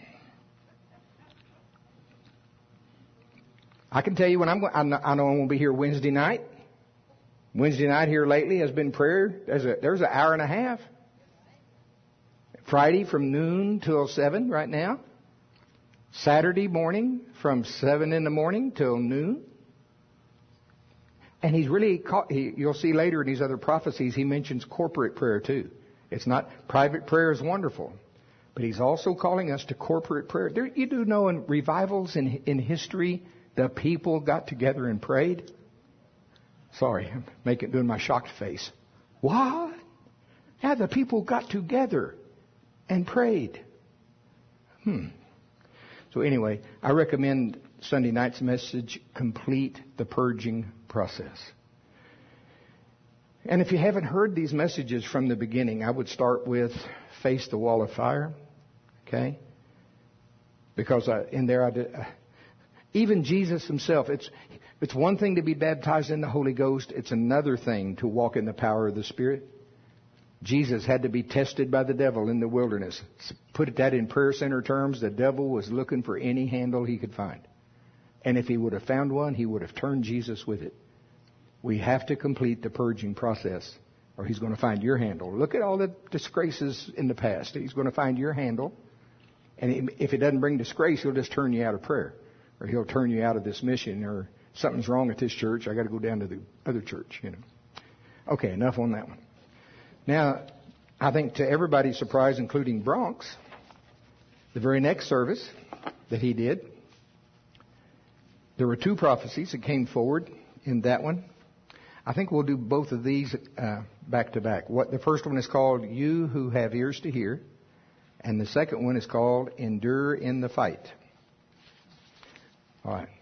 I can tell you when I'm going, I know I'm going to be here Wednesday night. Wednesday night here lately has been prayer. There's a, there's an hour and a half. Friday from noon till seven right now. Saturday morning from seven in the morning till noon. And he's really, caught, he, you'll see later in these other prophecies, he mentions corporate prayer too. It's not, private prayer is wonderful, but he's also calling us to corporate prayer. There, you do know in revivals in, in history, the people got together and prayed. Sorry, I'm making, doing my shocked face. What? Yeah, the people got together and prayed. Hmm. So anyway, I recommend Sunday night's message, Complete the Purging Process. And if you haven't heard these messages from the beginning, I would start with Face the Wall of Fire. Okay? Because I, in there, I did, uh, even Jesus himself, it's, it's one thing to be baptized in the Holy Ghost. It's another thing to walk in the power of the Spirit. Jesus had to be tested by the devil in the wilderness. Put that in prayer center terms, the devil was looking for any handle he could find. And if he would have found one, he would have turned Jesus with it. We have to complete the purging process, or he's going to find your handle. Look at all the disgraces in the past. He's going to find your handle. And if it doesn't bring disgrace, he'll just turn you out of prayer. Or he'll turn you out of this mission. Or something's wrong at this church. I got to go down to the other church, you know. Okay, enough on that one. Now, I think to everybody's surprise, including Bronx, the very next service that he did, there were two prophecies that came forward in that one. I think we'll do both of these uh, back to back. What the first one is called, You Who Have Ears to Hear, and the second one is called Endure in the Fight. All right.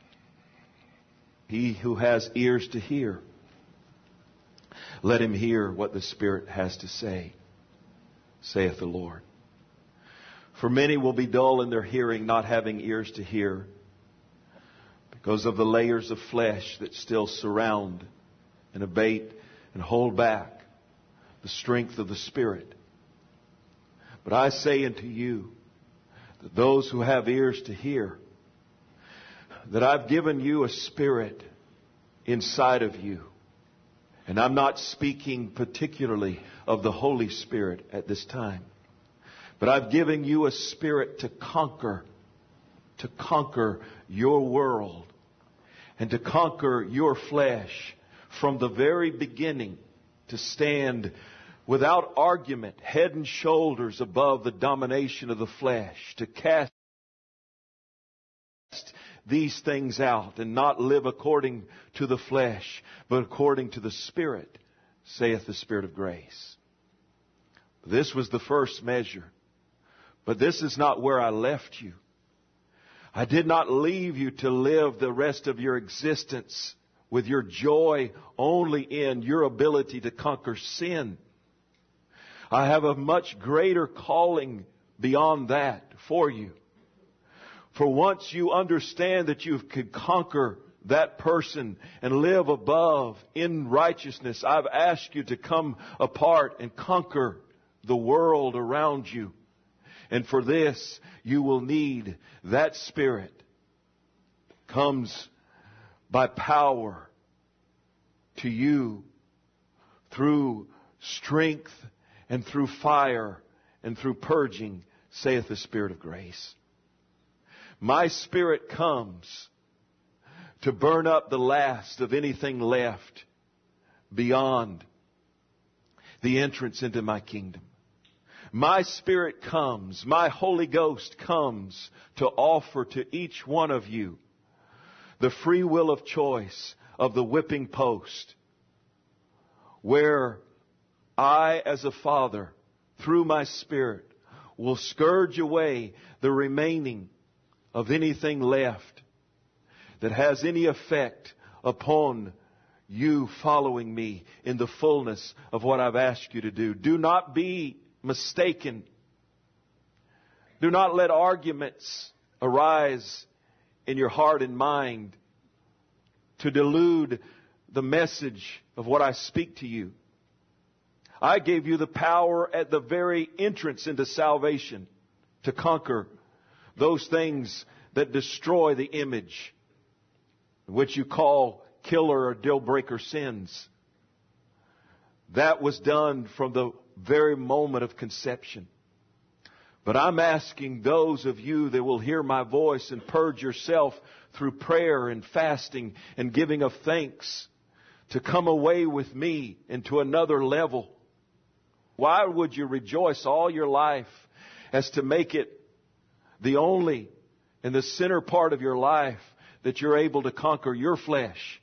He who has ears to hear, let him hear what the Spirit has to say, saith the Lord. For many will be dull in their hearing, not having ears to hear, because of the layers of flesh that still surround and abate and hold back the strength of the Spirit. But I say unto you, that those who have ears to hear, that I've given you a spirit inside of you. And I'm not speaking particularly of the Holy Spirit at this time. But I've given you a spirit to conquer, to conquer your world and to conquer your flesh from the very beginning, to stand without argument, head and shoulders above the domination of the flesh, to cast these things out and not live according to the flesh, but according to the Spirit, saith the Spirit of grace. This was the first measure. But this is not where I left you. I did not leave you to live the rest of your existence with your joy only in your ability to conquer sin. I have a much greater calling beyond that for you. For once you understand that you can conquer that person and live above in righteousness, I've asked you to come apart and conquer the world around you. And for this, you will need that Spirit. Comes by power to you through strength and through fire and through purging, saith the Spirit of grace. My Spirit comes to burn up the last of anything left beyond the entrance into my kingdom. My Spirit comes, my Holy Ghost comes to offer to each one of you the free will of choice of the whipping post, where I, as a father, through my Spirit, will scourge away the remaining of anything left that has any effect upon you following me in the fullness of what I've asked you to do. Do not be mistaken. Do not let arguments arise in your heart and mind to delude the message of what I speak to you. I gave you the power at the very entrance into salvation to conquer those things that destroy the image, which you call killer or deal breaker sins. That was done from the very moment of conception. But I'm asking those of you that will hear my voice and purge yourself through prayer and fasting and giving of thanks to come away with me into another level. Why would you rejoice all your life as to make it the only and the center part of your life that you're able to conquer your flesh?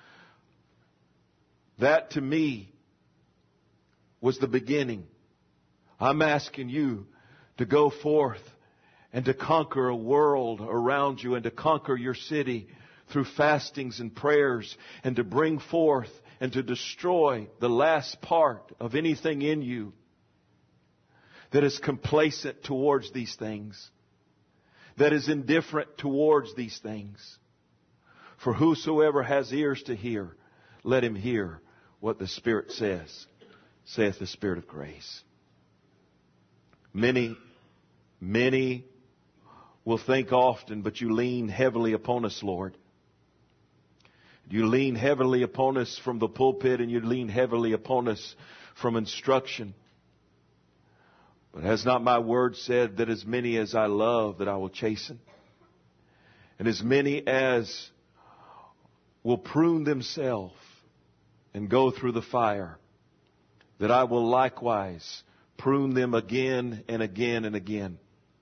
That to me was the beginning. I'm asking you to go forth and to conquer a world around you and to conquer your city through fastings and prayers and to bring forth and to destroy the last part of anything in you that is complacent towards these things, that is indifferent towards these things. For whosoever has ears to hear, let him hear what the Spirit says, saith the Spirit of grace. Many, many will think often, but you lean heavily upon us, Lord. You lean heavily upon us from the pulpit, and you lean heavily upon us from instruction. But has not my word said that as many as I love, that I will chasten? And as many as will prune themselves and go through the fire, that I will likewise prune them again and again and again.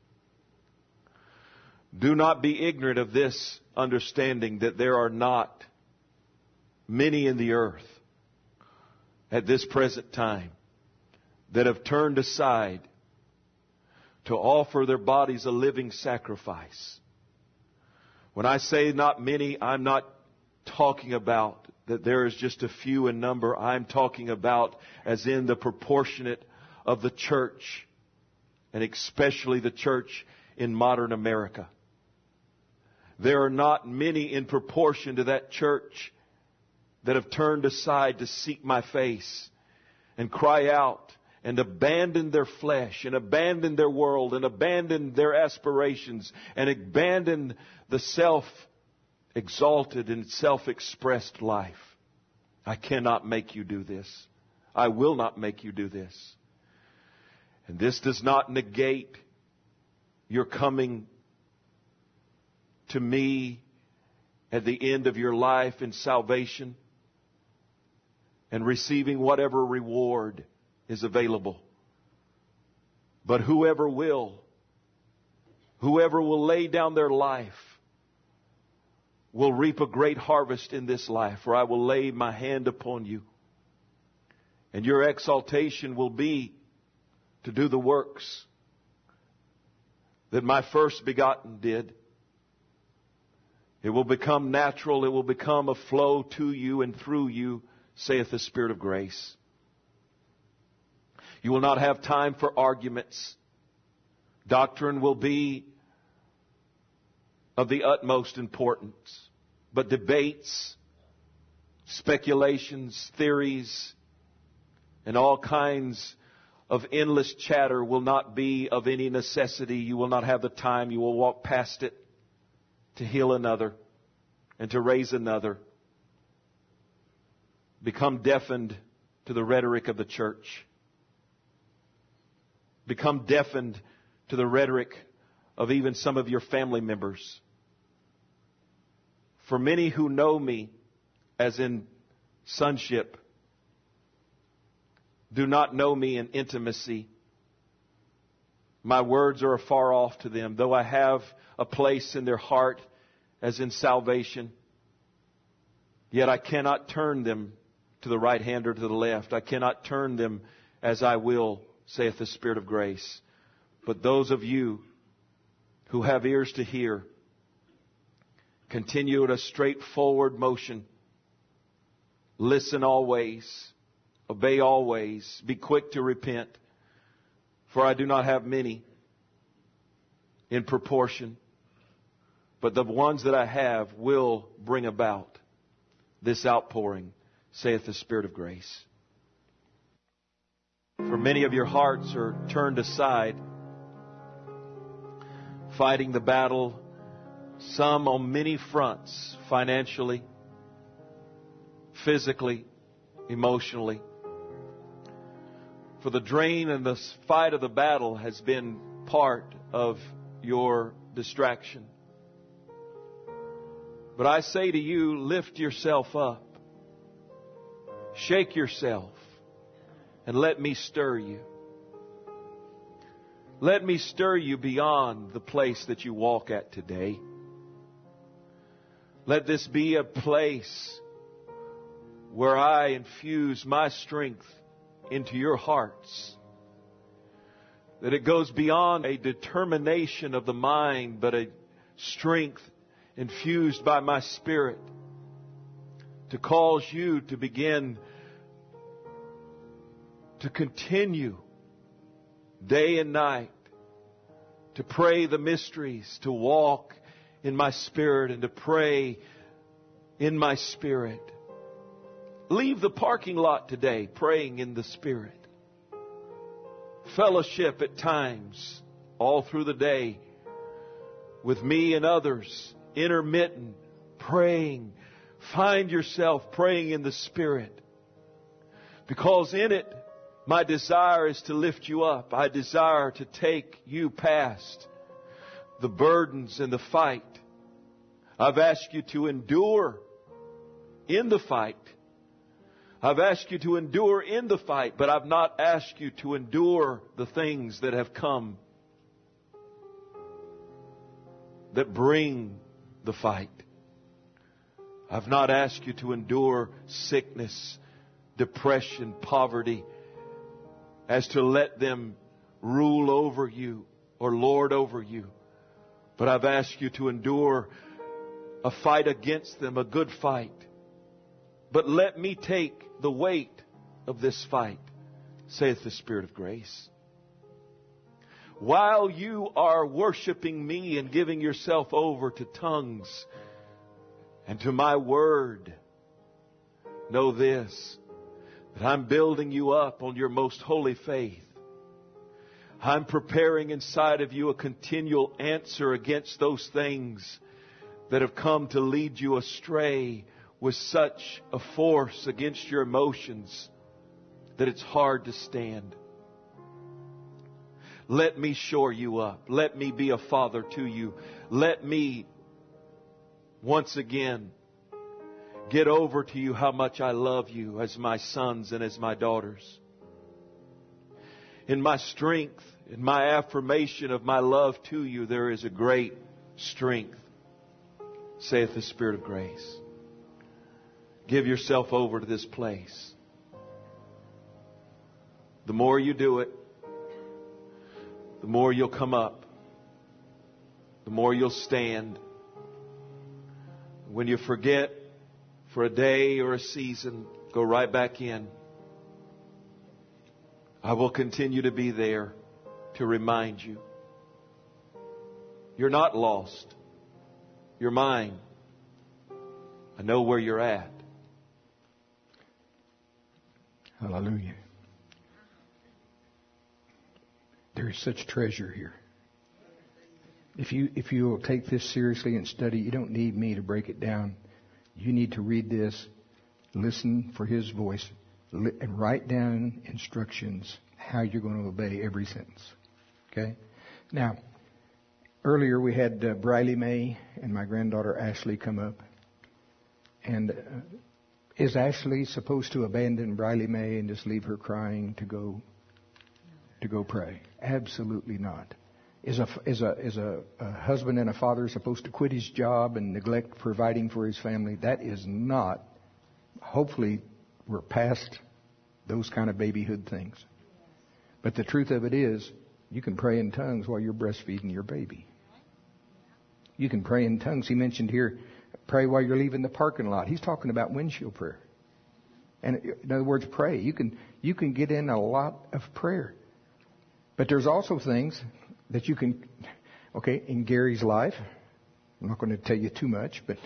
Do not be ignorant of this understanding, that there are not many in the earth at this present time that have turned aside to offer their bodies a living sacrifice. When I say not many, I'm not talking about that there is just a few in number. I'm talking about as in the proportionate of the church, and especially the church in modern America. There are not many in proportion to that church that have turned aside to seek my face and cry out and abandon their flesh and abandon their world and abandon their aspirations and abandon the self-exalted and self-expressed life. I cannot make you do this. I will not make you do this. And this does not negate your coming to me at the end of your life in salvation and receiving whatever reward is available. But whoever will, whoever will lay down their life will reap a great harvest in this life, for I will lay my hand upon you. And your exaltation will be to do the works that my first begotten did. It will become natural. It will become a flow to you and through you, saith the Spirit of grace. You will not have time for arguments. Doctrine will be of the utmost importance. But debates, speculations, theories, and all kinds of endless chatter will not be of any necessity. You will not have the time. You will walk past it to heal another and to raise another. Become deafened to the rhetoric of the church. Become deafened to the rhetoric of even some of your family members. For many who know me, as in sonship, do not know me in intimacy. My words are afar off to them, though I have a place in their heart as in salvation. Yet I cannot turn them to the right hand or to the left. I cannot turn them as I will, saith the Spirit of grace. But those of you who have ears to hear, continue at a straightforward motion. Listen always. Obey always. Be quick to repent. For I do not have many in proportion. But the ones that I have will bring about this outpouring, saith the Spirit of grace. For many of your hearts are turned aside, fighting the battle, some on many fronts, financially, physically, emotionally. For the drain and the fight of the battle has been part of your distraction. But I say to you, lift yourself up. Shake yourself. And let me stir you. Let me stir you beyond the place that you walk at today. Let this be a place where I infuse my strength into your hearts. That it goes beyond a determination of the mind, but a strength infused by my Spirit to cause you to begin to continue day and night to pray the mysteries, to walk in my Spirit and to pray in my Spirit. Leave the parking lot today praying in the Spirit. Fellowship at times all through the day with me and others. Intermittent praying. Find yourself praying in the Spirit. Because in it, my desire is to lift you up. I desire to take you past the burdens and the fight. I've asked you to endure in the fight. I've asked you to endure in the fight, but I've not asked you to endure the things that have come that bring the fight. I've not asked you to endure sickness, depression, poverty, as to let them rule over you or lord over you. But I've asked you to endure a fight against them, a good fight. But let me take the weight of this fight, saith the Spirit of grace. While you are worshiping me and giving yourself over to tongues and to my word, know this, that I'm building you up on your most holy faith. I'm preparing inside of you a continual answer against those things that have come to lead you astray with such a force against your emotions that it's hard to stand. Let me shore you up. Let me be a father to you. Let me once again get over to you how much I love you as my sons and as my daughters. In my strength, in my affirmation of my love to you, there is a great strength, saith the Spirit of grace. Give yourself over to this place. The more you do it, the more you'll come up. The more you'll stand. When you forget for a day or a season, go right back in. I will continue to be there to remind you. You're not lost. You're mine. I know where you're at. Hallelujah. There is such treasure here. If you if you will take this seriously and study, you don't need me to break it down. You need to read this, listen for His voice, and write down instructions how you're going to obey every sentence. Okay? Now, earlier we had uh, Briley May and my granddaughter Ashley come up. And uh, is Ashley supposed to abandon Briley May and just leave her crying to go to go pray? Absolutely not. Is a is a is a, a husband and a father supposed to quit his job and neglect providing for his family? That is not. Hopefully, we're past those kind of babyhood things. But the truth of it is, you can pray in tongues while you're breastfeeding your baby. You can pray in tongues. He mentioned here, pray while you're leaving the parking lot. He's talking about windshield prayer. And in other words, pray. You can you can get in a lot of prayer. But there's also things that you can, okay, in Gary's life, I'm not going to tell you too much, but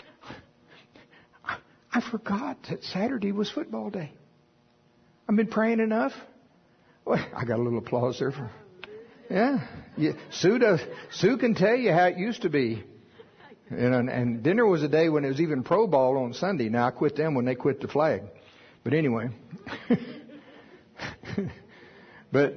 I forgot that Saturday was football day. I've been praying enough. Well, I got a little applause there for, yeah. yeah. Sue does, Sue can tell you how it used to be. You know, and, and dinner was a day when it was even pro ball on Sunday. Now I quit them when they quit the flag. But anyway. But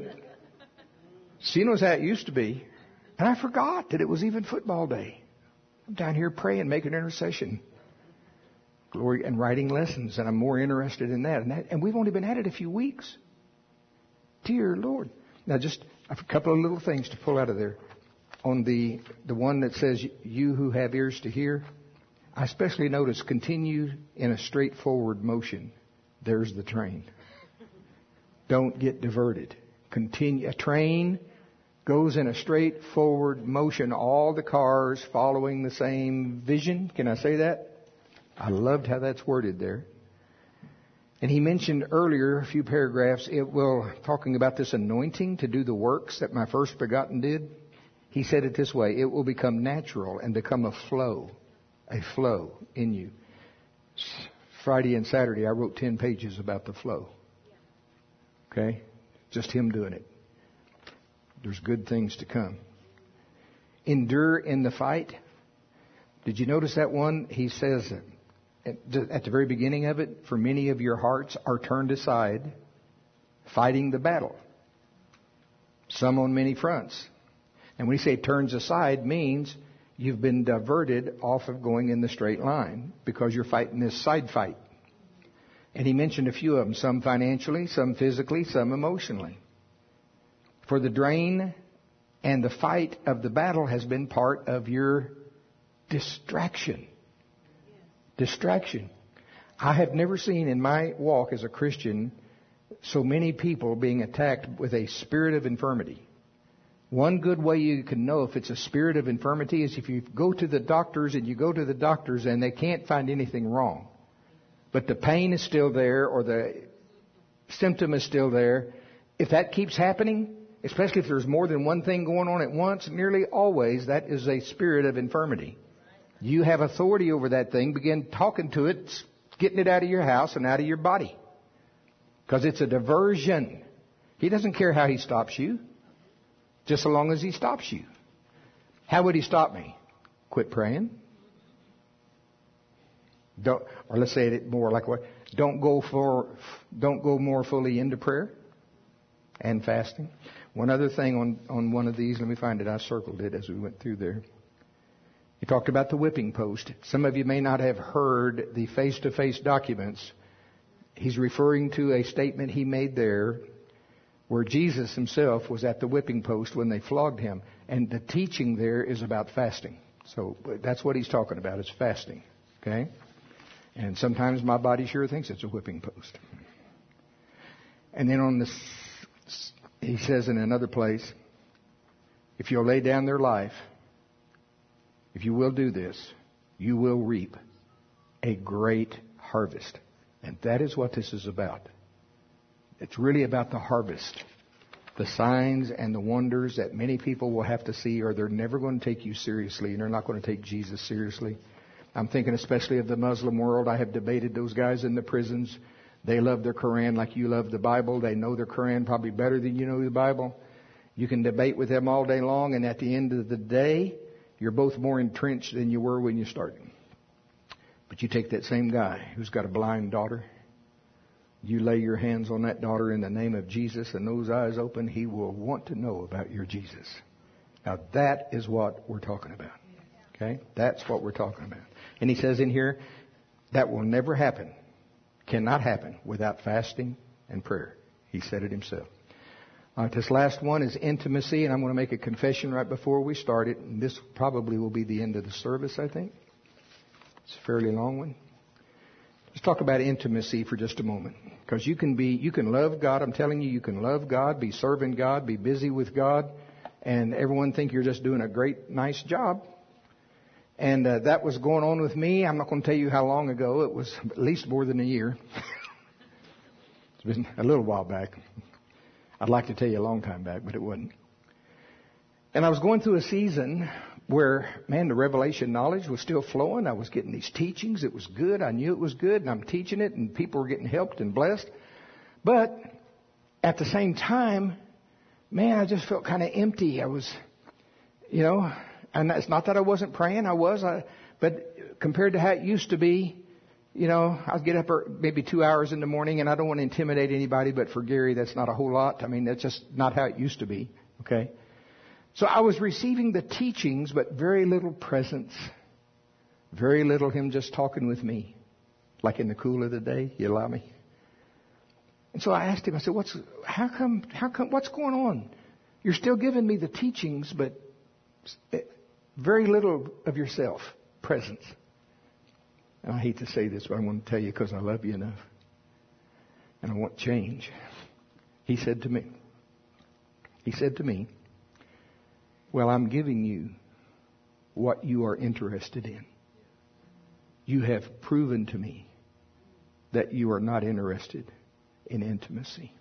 she knows how it used to be. And I forgot that it was even football day. I'm down here praying, making intercession. Glory, and writing lessons. And I'm more interested in that. And, that, and we've only been at it a few weeks. Dear Lord. Now just a couple of little things to pull out of there. On the, the one that says, you who have ears to hear, I especially notice continue in a straightforward motion. There's the train. Don't get diverted. Continue. A train goes in a straightforward motion. All the cars following the same vision. Can I say that? I loved how that's worded there. And he mentioned earlier, a few paragraphs, it will, talking about this anointing to do the works that my first begotten did. He said it this way, it will become natural and become a flow, a flow in you. Friday and Saturday, I wrote ten pages about the flow. Okay? Just him doing it. There's good things to come. Endure in the fight. Did you notice that one? He says at the very beginning of it, for many of your hearts are turned aside, fighting the battle. Some on many fronts. And when he say turns aside, means you've been diverted off of going in the straight line because you're fighting this side fight. And he mentioned a few of them, some financially, some physically, some emotionally. For the drain and the fight of the battle has been part of your distraction. Distraction. I have never seen in my walk as a Christian so many people being attacked with a spirit of infirmity. One good way you can know if it's a spirit of infirmity is if you go to the doctors and you go to the doctors and they can't find anything wrong. But the pain is still there or the symptom is still there. If that keeps happening, especially if there's more than one thing going on at once, nearly always that is a spirit of infirmity. You have authority over that thing. Begin talking to it, getting it out of your house and out of your body. Because it's a diversion. He doesn't care how he stops you. Just so long as he stops you. How would he stop me? Quit praying. Don't, or let's say it more like what? Don't go for, don't go more fully into prayer and fasting. One other thing on, on one of these, let me find it. I circled it as we went through there. He talked about the whipping post. Some of you may not have heard the face-to-face documents. He's referring to a statement he made there where Jesus himself was at the whipping post when they flogged him. And the teaching there is about fasting. So that's what he's talking about, is fasting. Okay? And sometimes my body sure thinks it's a whipping post. And then on this, he says in another place, if you'll lay down their life, if you will do this, you will reap a great harvest. And that is what this is about. It's really about the harvest. The signs and the wonders that many people will have to see, or they're never going to take you seriously, and they're not going to take Jesus seriously. I'm thinking especially of the Muslim world. I have debated those guys in the prisons. They love their Quran like you love the Bible. They know their Quran probably better than you know the Bible. You can debate with them all day long, and at the end of the day, you're both more entrenched than you were when you started. But you take that same guy who's got a blind daughter, you lay your hands on that daughter in the name of Jesus, and those eyes open, he will want to know about your Jesus. Now that is what we're talking about. Okay? That's what we're talking about. And he says in here, that will never happen, cannot happen without fasting and prayer. He said it himself. All right, this last one is intimacy, and I'm going to make a confession right before we start it. And this probably will be the end of the service, I think. It's a fairly long one. Let's talk about intimacy for just a moment. Because you can be, you can love God. I'm telling you, you can love God, be serving God, be busy with God, and everyone think you're just doing a great, nice job. And uh, that was going on with me. I'm not going to tell you how long ago. It was at least more than a year. It's been a little while back. I'd like to tell you a long time back, but it wasn't. And I was going through a season where, man, the revelation knowledge was still flowing. I was getting these teachings. It was good. I knew it was good, and I'm teaching it, and people were getting helped and blessed. But at the same time, man, I just felt kind of empty. I was, you know, and it's not that I wasn't praying. I was. I, but compared to how it used to be, you know, I'd get up maybe two hours in the morning, and I don't want to intimidate anybody, but for Gary, that's not a whole lot. I mean, that's just not how it used to be, okay? So I was receiving the teachings, but very little presence, very little him just talking with me, like in the cool of the day. You allow me? And so I asked him, I said, "What's, how come, how come, what's going on? You're still giving me the teachings, but very little of yourself, presence." And I hate to say this, but I want to tell you because I love you enough. And I want change. He said to me, he said to me, "Well, I'm giving you what you are interested in. You have proven to me that you are not interested in intimacy."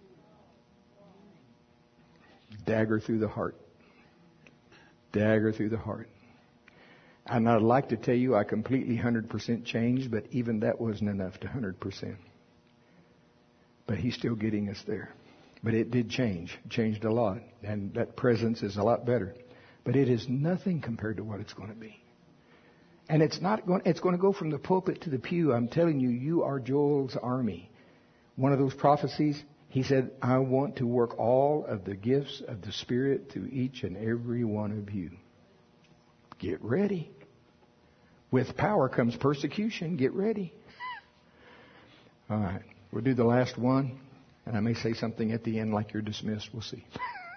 Dagger through the heart. Dagger through the heart. And I'd like to tell you I completely one hundred percent changed, but even that wasn't enough to one hundred percent. But he's still getting us there. But it did change. It changed a lot. And that presence is a lot better. But it is nothing compared to what it's going to be. And it's not going, it's going to go from the pulpit to the pew. I'm telling you, you are Joel's army. One of those prophecies, he said, "I want to work all of the gifts of the Spirit through each and every one of you." Get ready. With power comes persecution. Get ready. All right. We'll do the last one. And I may say something at the end like you're dismissed. We'll see.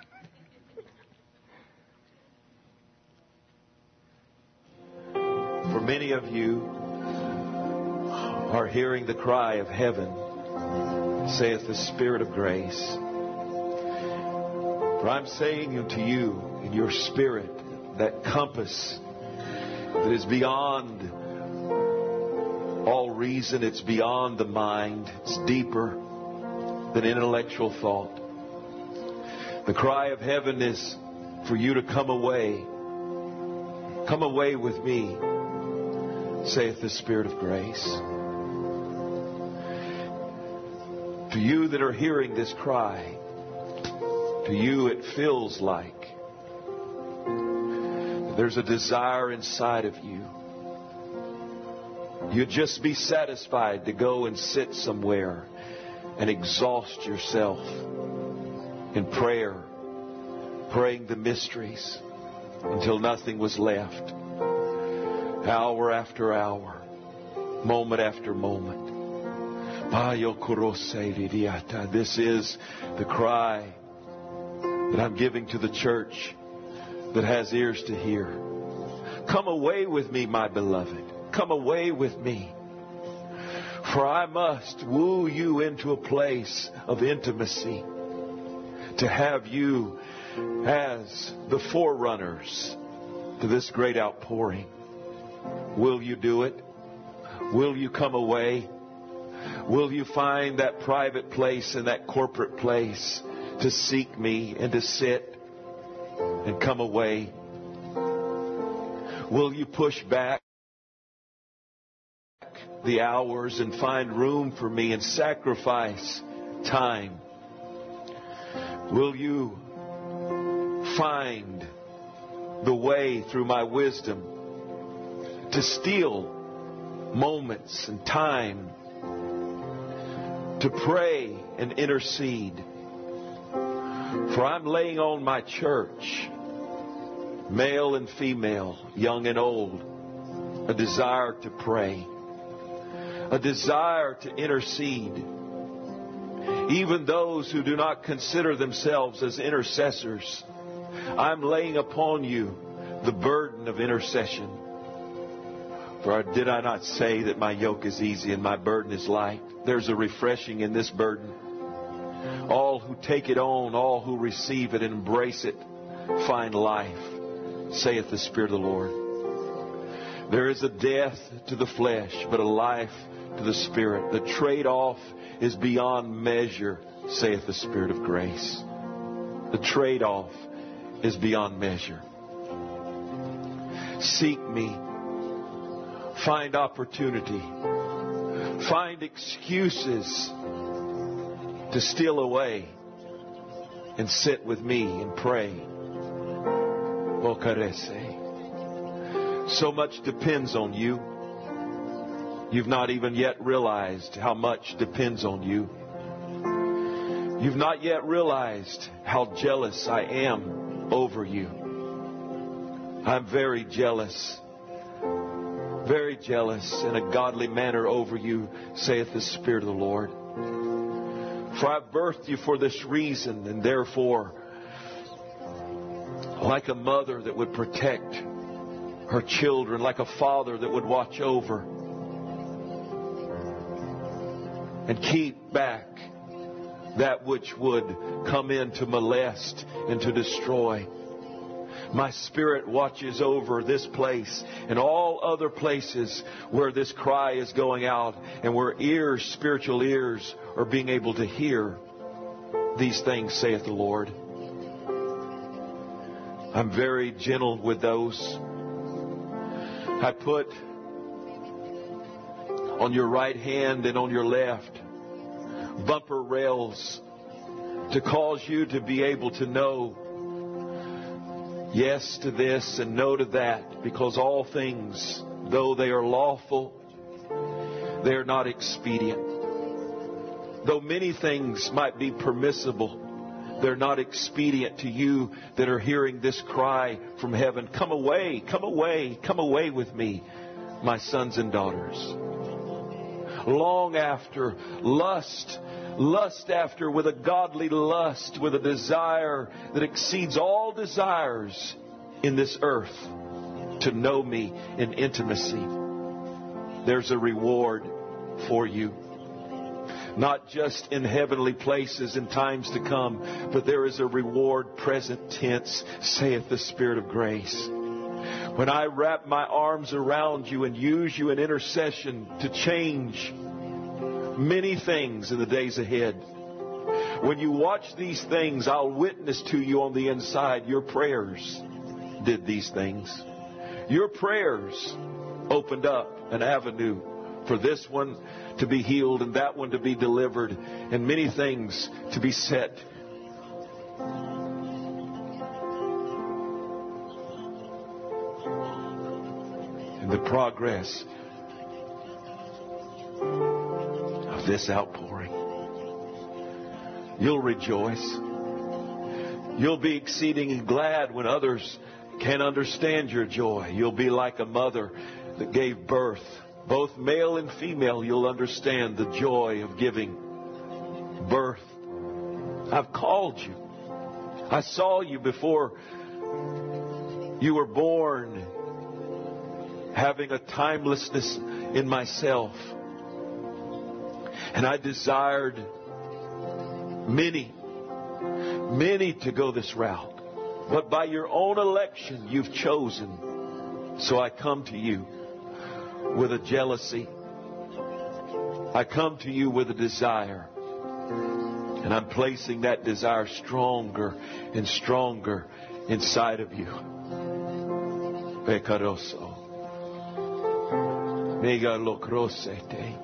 For many of you are hearing the cry of heaven, saith the Spirit of grace. For I'm saying unto you in your spirit, that compass that is beyond all reason, it's beyond the mind, it's deeper than intellectual thought. The cry of heaven is for you to come away. Come away with me, saith the Spirit of grace. To you that are hearing this cry, to you it feels like there's a desire inside of you. You'd just be satisfied to go and sit somewhere and exhaust yourself in prayer, praying the mysteries until nothing was left. Hour after hour, moment after moment. This is the cry that I'm giving to the church that has ears to hear. Come away with me, my beloved. Come away with me. For I must woo you into a place of intimacy, to have you as the forerunners to this great outpouring. Will you do it? Will you come away? Will you find that private place and that corporate place to seek me and to sit and come away? Will you push back the hours and find room for me and sacrifice time? Will you find the way through my wisdom to steal moments and time to pray and intercede? For I'm laying on my church, male and female, young and old, a desire to pray, a desire to intercede. Even those who do not consider themselves as intercessors, I'm laying upon you the burden of intercession. For did I not say that my yoke is easy and my burden is light? There's a refreshing in this burden. All who take it on, all who receive it and embrace it, find life, saith the Spirit of the Lord. There is a death to the flesh, but a life to the Spirit. The trade-off is beyond measure, saith the Spirit of grace. The trade-off is beyond measure. Seek me. Find opportunity. Find excuses to steal away and sit with me and pray. So much depends on you. You've not even yet realized how much depends on you. You've not yet realized how jealous I am over you. I'm very jealous. Very jealous in a godly manner over you, saith the Spirit of the Lord. For I've birthed you for this reason, and therefore, like a mother that would protect her children, like a father that would watch over and keep back that which would come in to molest and to destroy. My Spirit watches over this place and all other places where this cry is going out and where ears, spiritual ears, are being able to hear these things, saith the Lord. I'm very gentle with those. I put on your right hand and on your left bumper rails to cause you to be able to know yes to this and no to that, because all things, though they are lawful, they are not expedient. Though many things might be permissible, they're not expedient to you that are hearing this cry from heaven. Come away, come away, come away with me, my sons and daughters. Long after, lust, lust after with a godly lust, with a desire that exceeds all desires in this earth, to know me in intimacy. There's a reward for you. Not just in heavenly places in times to come, but there is a reward present tense, saith the Spirit of grace. When I wrap my arms around you and use you in intercession to change many things in the days ahead. When you watch these things, I'll witness to you on the inside. Your prayers did these things. Your prayers opened up an avenue for this one to be healed and that one to be delivered and many things to be set. In the progress of this outpouring, you'll rejoice. You'll be exceeding glad when others can't understand your joy. You'll be like a mother that gave birth. Both male and female, you'll understand the joy of giving birth. I've called you. I saw you before you were born, having a timelessness in myself. And I desired many, many to go this route. But by your own election, you've chosen. So I come to you with a jealousy. I come to you with a desire. And I'm placing that desire stronger and stronger inside of you. Pekaroso. Megalokrosete.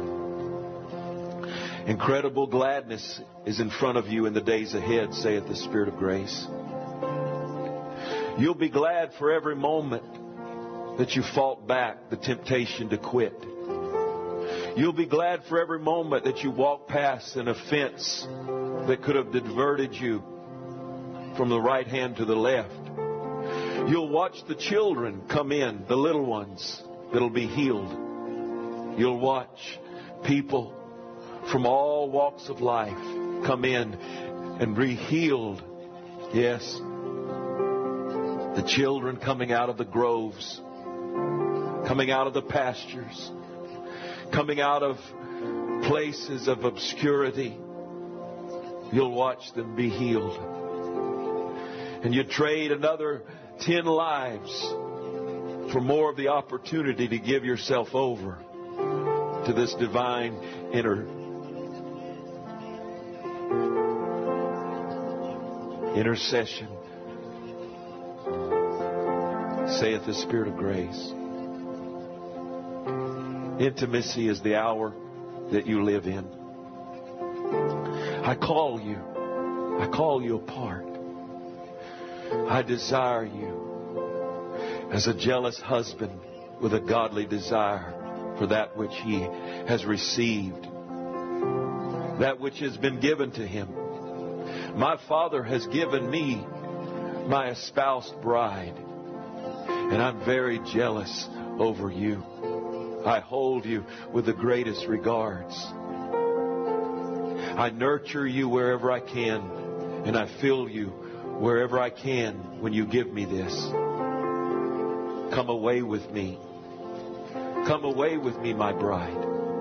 Incredible gladness is in front of you in the days ahead, saith the Spirit of grace. You'll be glad for every moment that you fought back the temptation to quit. You'll be glad for every moment that you walked past an offense that could have diverted you from the right hand to the left. You'll watch the children come in, the little ones that'll be healed. You'll watch people from all walks of life come in and be healed. Yes. The children coming out of the groves, coming out of the pastures, coming out of places of obscurity. You'll watch them be healed. And you trade another ten lives for more of the opportunity to give yourself over to this divine inner intercession, saith the Spirit of grace. Intimacy is the hour that you live in. I call you. I call you apart. I desire you as a jealous husband with a godly desire for that which he has received, that which has been given to him. My Father has given me my espoused bride, and I'm very jealous over you. I hold you with the greatest regards. I nurture you wherever I can, and I fill you wherever I can when you give me this. Come away with me. Come away with me, my bride.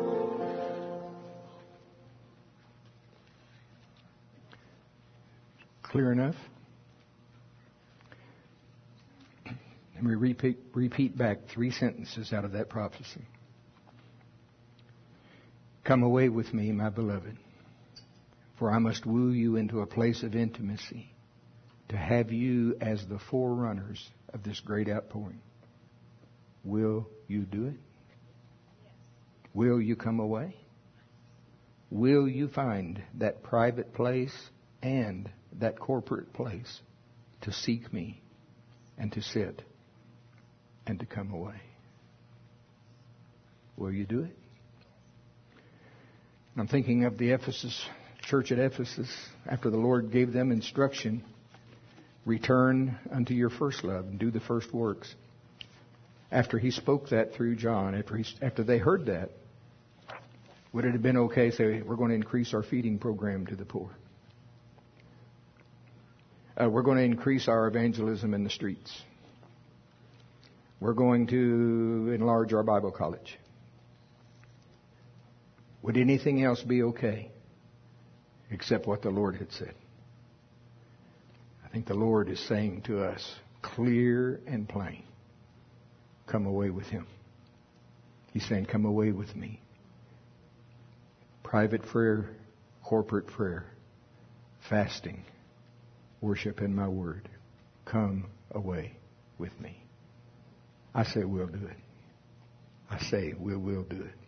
Clear enough? Let me repeat, repeat back three sentences out of that prophecy. Come away with me, my beloved, for I must woo you into a place of intimacy to have you as the forerunners of this great outpouring. Will you do it? Will you come away? Will you find that private place and that corporate place to seek me and to sit and to come away? Will you do it? I'm thinking of the Ephesus church at Ephesus after the Lord gave them instruction, return unto your first love and do the first works. After he spoke that through John, after, he, after they heard that, would it have been okay to say, we're going to increase our feeding program to the poor? Uh, we're going to increase our evangelism in the streets. We're going to enlarge our Bible college. Would anything else be okay except what the Lord had said? I think the Lord is saying to us, clear and plain, come away with Him. He's saying, come away with me. Private prayer, corporate prayer, fasting, worship in my word. Come away with me. I say we'll do it. I say we will do it.